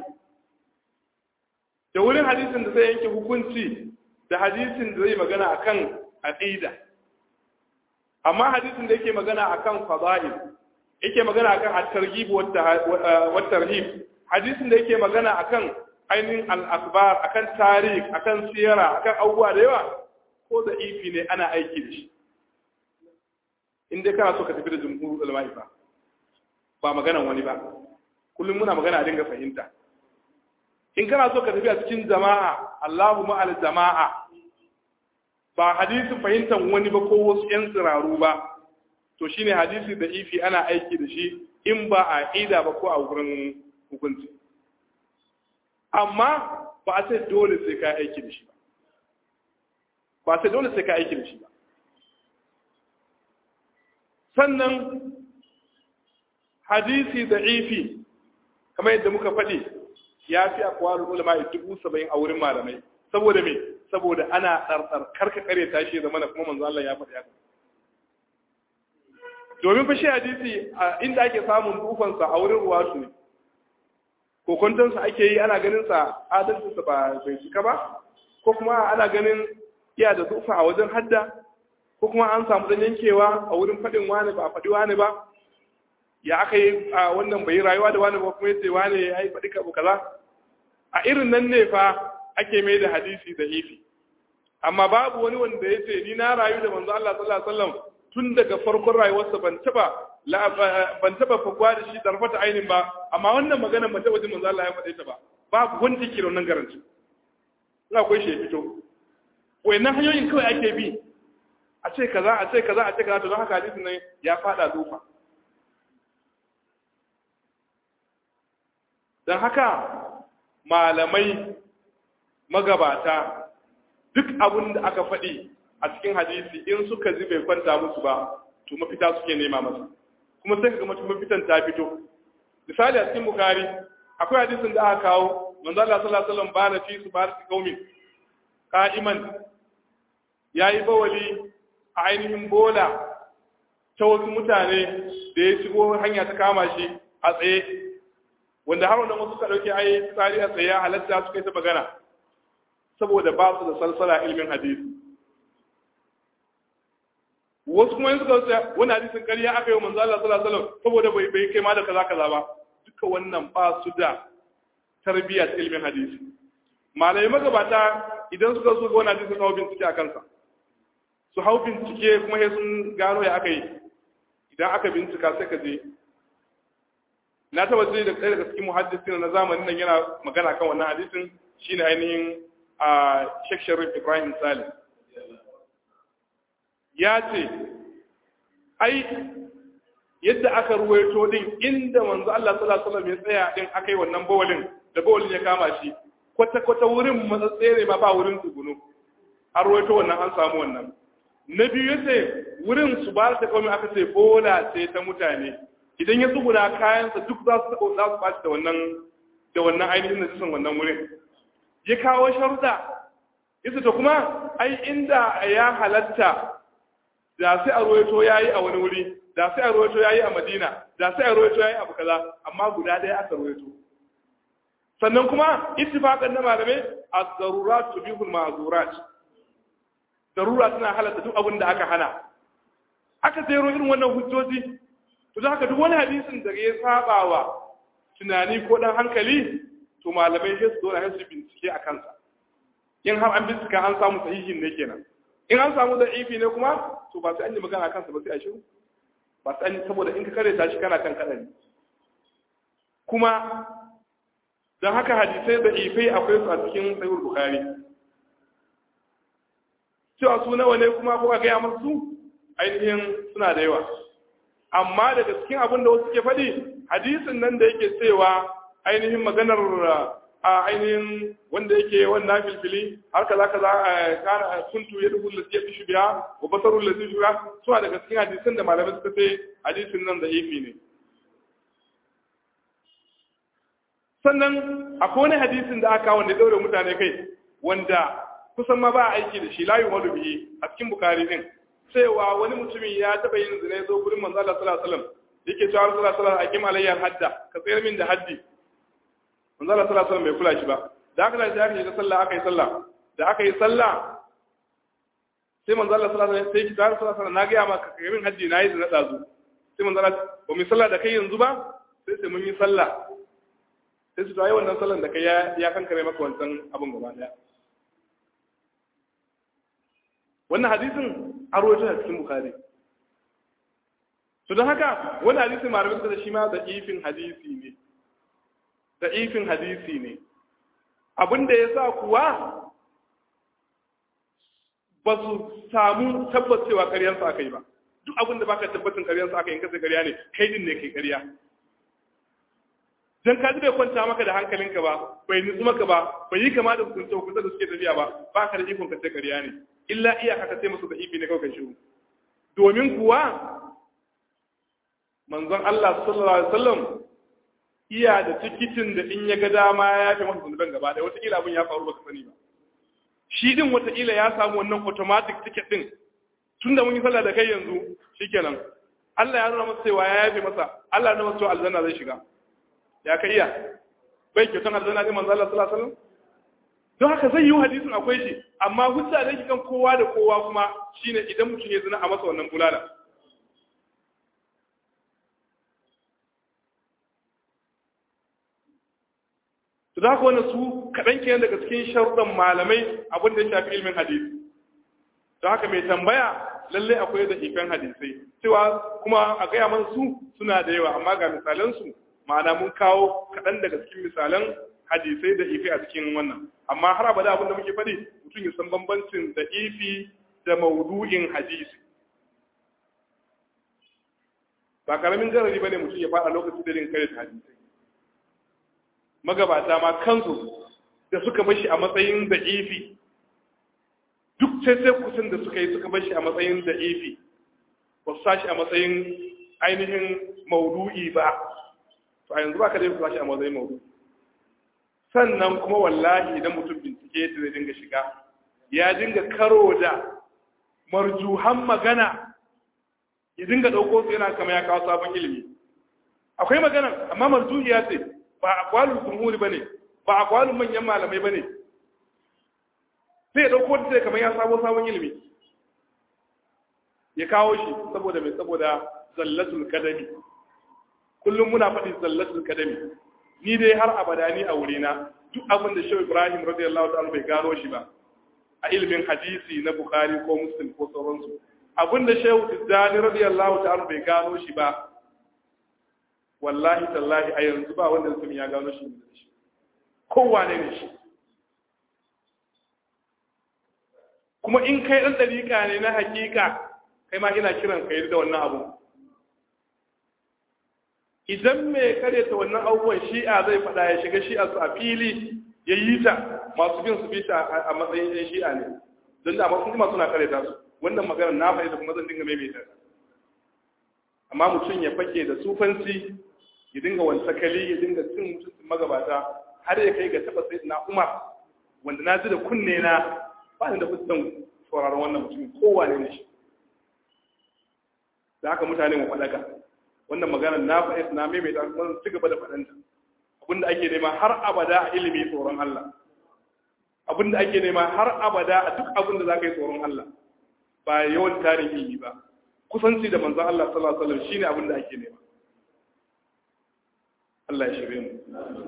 da wurin hadisin da zai yanke hukunci da hadisin da zai magana akan aqida amma hadisin da yake magana akan fadail yake magana akan at-targhib wa tarhib hadisin da yake magana akan ainihin al-akhbar akan tarikh akan siyara akan abubuwa da yawa ko da ifi ne ana aiki da shi inda kana so ka tafi da jumhurul ulama ba maganan wani ba kullum muna magana a dinga fahimta in kana so ka tafi a cikin jama'a Allahu ma'al jama'a ba hadisin fahimtar wani ba ko wasu yan tsiraru ba, to shine hadisi da ifi ana aiki da shi in ba a ida ba ko a wurin hukunci. Amma ba a sai dole sai ka aiki da shi ba sai dole sai ka aiki da shi ba. Sannan hadisi da ifi kamar yadda muka faɗi ya fi akwai ulama 70,000 a wurin malamai. Saboda me? Saboda ana tsartsar karka kare tashi zama na kuma manzo Allah ya faɗi haka. Domin fa shi hadisi inda ake samun dufansa a wurin ruwatu ne. Kokontonsa ake yi ana ganin sa adalcinsa ba bai cika ba, ko kuma ana ganin iya da dufa a wajen hadda, ko kuma an samu dan yankewa a wurin faɗin wani ba a faɗi wani ba. Ya aka yi a wannan bai rayuwa da wani ba kuma yace wani ya yi faɗi kaza. A irin nan ne fa ake mai da hadisi da ifi. Amma babu wani wanda ya ce ni na rayu da manzo Allah sallallahu alaihi wasallam tun daga farkon rayuwarsa ban taba fakuwa da shi darfata ainin ba, amma wannan magana ban taba jin manzo Allah ya faɗe ta ba. Babu wanda yake wannan garanti. Ina akwai shi fito. Wayannan hanyoyin kawai ake bi. A ce kaza to don haka hadisin nan ya fada dufa. Don haka malamai magabata duk abin da aka faɗi a cikin hadisi in suka ji bai kwanta musu ba to mafita suke nema masa, kuma sai kaga mutum mafitan ta fito. Misali a cikin Bukhari akwai hadisin da aka kawo manzo Allah sallallahu alaihi wasallam bana fi subarati qaumin qa'iman yayi bawali a ainihin bola ta wasu mutane da ya shigo hanya ta kama shi a tsaye, wanda har wannan wasu ka dauke ai tsari a tsaye halatta suka yi ta magana saboda ba su da salsala ilmin hadisi. Wasu kuma yanzu kawai wani hadisin ƙarya aka yi wa manzo Allah sallallahu alaihi wasallam saboda bai kai ma da kaza ba. Duka wannan ba su da tarbiyya ta ilmin hadisi. Malai magabata idan suka so ga wani hadisin su hau bincike a kansa, su hau bincike kuma sai sun gano ya aka yi. Idan aka bincika sai ka je. Na taba ji da ɗaya daga cikin muhaddisin na zamanin nan yana magana kan wannan hadisin shine ainihin a Sheikh Sharif Ibrahim Salim. Ya ce ai yadda aka ruwaito din inda manzo Allah sallallahu alaihi wasallam ya tsaya din akai wannan bawalin da bawalin ya kama shi kwata wurin matsatsere ma ba wurin tsugunu, an ruwaito wannan an samu wannan. Na biyu yace wurin su ba ta kawai aka ce bola ce ta mutane, idan ya tsuguna kayansa duk za su baci da wannan ainihin da cikin wannan wurin. Ya kawo sharuda yace to kuma ai inda ya halatta da sai a ruwaito yayi a wani wuri, da sai a ruwaito yayi a Madina, da sai a ruwaito yayi a kaza, amma guda ɗaya aka ruwaito. Sannan kuma ittifaqan na malamai az-zarurat tubihul ma'zurat. Darura tana halatta duk abin da aka hana. Aka zero irin wannan hujjoji. To haka duk wani hadisin da ya sabawa tunani ko dan hankali to malamai sai su dora su bincike a kansa. In har an bincika an samu sahihin ne kenan. In an samu da'ifi ne kuma to ba sai an yi magana kansa ba sai a shiru. Ba sai an yi saboda in ka kare ta shi kana kan kadari. Kuma don haka hadisai da'ifai akwai su a cikin Sahih Bukhari. Cewa su nawa ne kuma ko ka gaya masu ainihin suna da yawa. Amma daga cikin abin da wasu ke faɗi hadisin nan da yake cewa ainihin maganar a ainihin wanda yake wannan filfili har kaza kana kuntu yadkhulu allati yafishu biha wa basaru allati yusha suna daga cikin hadisin da malamai suka ce hadisin nan da ifi ne. Sannan akwai wani hadisin da aka wanda ya daure mutane kai wanda kusan ma ba aiki da shi layu wadu bihi a cikin Bukhari din, cewa wani mutumin ya taba yin zina ya zo gurin manzo Allah sallallahu alaihi wasallam yake cewa Rasulullah sallallahu alaihi wasallam akim alayya hadda ka tsayar min da haddi. Manzo Allah sallallahu alaihi wasallam bai kula shi ba. Da aka tashi aka yi sallah aka yi sallah. Da aka yi sallah sai manzo Allah sallallahu alaihi wasallam sai ki tsara sallallahu alaihi wasallam na ga maka ka min haddi nayi zina dazu. Sai manzo Allah ba mu sallah da kai yanzu ba sai mun yi sallah. Sai su tayi wannan sallan da kai ya kankare maka wancan abin gaba daya. Wannan hadisin an rawaito a cikin Bukhari. To don haka wannan hadisin malamai suka da shi ma da'ifin hadisi ne. Da'ifin hadisi ne. Abin da ya sa kuwa ba su samu tabbacewa ƙaryansu aka yi ba. Duk abin da baka tabbatin ƙaryansu aka yi in kasa ƙarya ne, kai din ne kai ƙarya. Dan ka ji bai kwanta maka da hankalinka ba, bai nutsu maka ba, bai yi kama da hukunta da suke tafiya ba, ba ka da ikon ka sai ƙarya ne. Illa iyaka ka sai musu da ifi ne kawai kan shiru. Domin kuwa manzon Allah sallallahu alaihi wasallam iya da tikitin da in ya ga dama ya yafe masa zunuban gaba ɗaya, wataƙila abin ya faru baka sani ba. Shi din wataƙila ya samu wannan automatic ticket din tun da mun yi sallah da kai yanzu shikenan Allah ya nuna masa cewa ya yafe masa, Allah ya nuna masa cewa aljanna zai shiga. Ya kai iya bai kyautan aljanna ne manzo Allah sallallahu alaihi wasallam. Don haka zai yi hadisin akwai shi, amma hujja da yake kan kowa da kowa kuma shine idan mutum ya zina a masa wannan bulala. To da haka wannan su kaɗan kenan daga cikin sharuɗan malamai abin da ya shafi ilmin hadisi. Don haka mai tambaya lallai akwai da ifan hadisai cewa kuma a gaya man su suna da yawa, amma ga misalansu ma'ana mun kawo kaɗan daga cikin misalan hadisai da ifi a cikin wannan. Amma har abada abin da muke faɗi mutum ya san bambancin da ifi da maudu'in hadisi. Ba karamin jarari bane mutum ya faɗa lokacin da rin kare hadisai. Magabata ma kansu da suka bashi a matsayin da ifi, duk sai kusan da suka yi suka bashi a matsayin da ifi, ba su sashi a matsayin ainihin maudu'i ba. To a yanzu ba ka da yi sashi a matsayin maudu'i. Sannan kuma wallahi idan mutum bincike ta zai dinga shiga, ya dinga karo da marjuhan magana, ya dinga ɗauko su yana kama ya kawo sabon ilimi. Akwai magana amma marjuhiya ce, ba a kwalin jumhuri ba ne, ba a kwalin manyan malamai ba ne. Sai ya ɗauko ta sai kamar ya sabon ilimi. Ya kawo shi saboda mai saboda zallatul kadami. Kullum muna faɗi zallatul kadami. Ni dai har abada ni a wurina duk abin da Shehu Ibrahim radiyallahu ta'ala bai gano shi ba a ilimin hadisi na Bukhari ko Muslim ko sauransu, abin da Shehu Tijjani radiyallahu ta'ala bai gano shi ba, wallahi tallahi a yanzu ba wanda mutum ya gano shi da shi, kowane ne shi. Kuma in kai ɗan ɗariƙa ne na hakika, kai ma ina kiran ka yi da wannan abu. Idan mai karyata wannan abubuwan shi'a zai faɗa ya shiga shi'a su a fili ya yi ta, masu bin su bi ta a matsayin yan shi'a ne, don da masu kuma suna karyata su. Wannan maganar na faɗi da kuma zan dinga maimaita. Amma mutum ya fake da sufanci, ya dinga wansakali, ya dinga cin mutuncin magabata, har ya kai ga taɓa sai na Umar, wanda na ji da kunne na ba ni da fuskan sauraron wannan mutumin kowane ne shi. Da haka mutane mu faɗaka. Wannan magana na faɗi na maimaita kuma ci gaba da faɗanta. Abinda ake nema har abada a ilimi tsoron Allah. Abinda ake nema har abada a duk abin da za ka yi tsoron Allah. Ba yawan tarin ilimi ba. Kusanci da manzon Allah sallallahu alaihi wasallam shine abin da ake nema. Allah ya shirye mu.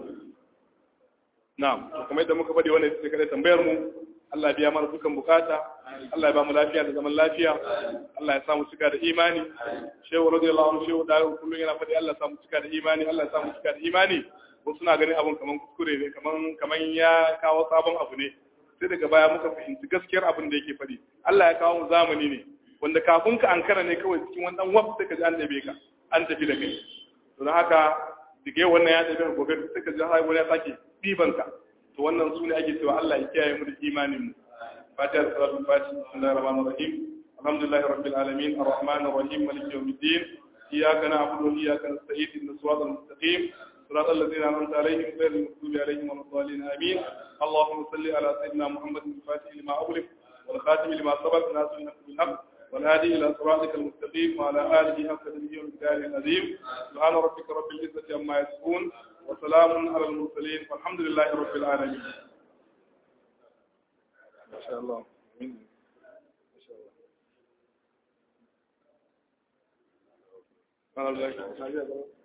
Na'am, to kuma yadda muka faɗi wannan ita ce kada tambayar mu. Allah ya biya mana dukan bukata, Allah ya ba mu lafiya da zaman lafiya, Allah ya sa mu cika da imani. Shehu radiyallahu anhu shehu da kullun yana faɗi Allah ya sa mu cika da imani, Allah ya sa mu cika da imani. Wasu suna ganin abun kaman kuskure ne, kaman ya kawo sabon abu ne. Sai daga baya muka fahimci gaskiyar abin da yake faɗi. Allah ya kawo mu zamani ne, wanda kafin ka ankara ne kawai cikin wani dan waf sai ka ji an dabe ka, an tafi da kai. To don haka dige wannan ya dabe gobe sai ka ji har wani ya sake diban ka. To wannan su ne ake cewa Allah ya kiyaye mu da imanin mu. Fatiha salatul fatiha bismillahir rahmanir rahim. Alhamdulillahi rabbil alamin arrahmanir rahim maliki yawmiddin. Iyyaka na'budu wa iyyaka nasta'in ihdinas siratal mustaqim. Siratal ladzina an'amta alaihim ghayril maghdubi alaihim waladdallin amin. Allahumma salli ala sayyidina Muhammadin al-fatih lima ughliq wal khatim lima sabaq nasir bil haqq والهادي إلى صراطك المستقيم وعلى آله حق قدره ومقداره العظيم. سبحان ربك رب العزة عما يصفون وسلام على المرسلين والحمد لله رب العالمين. ما شاء الله. ما شاء الله.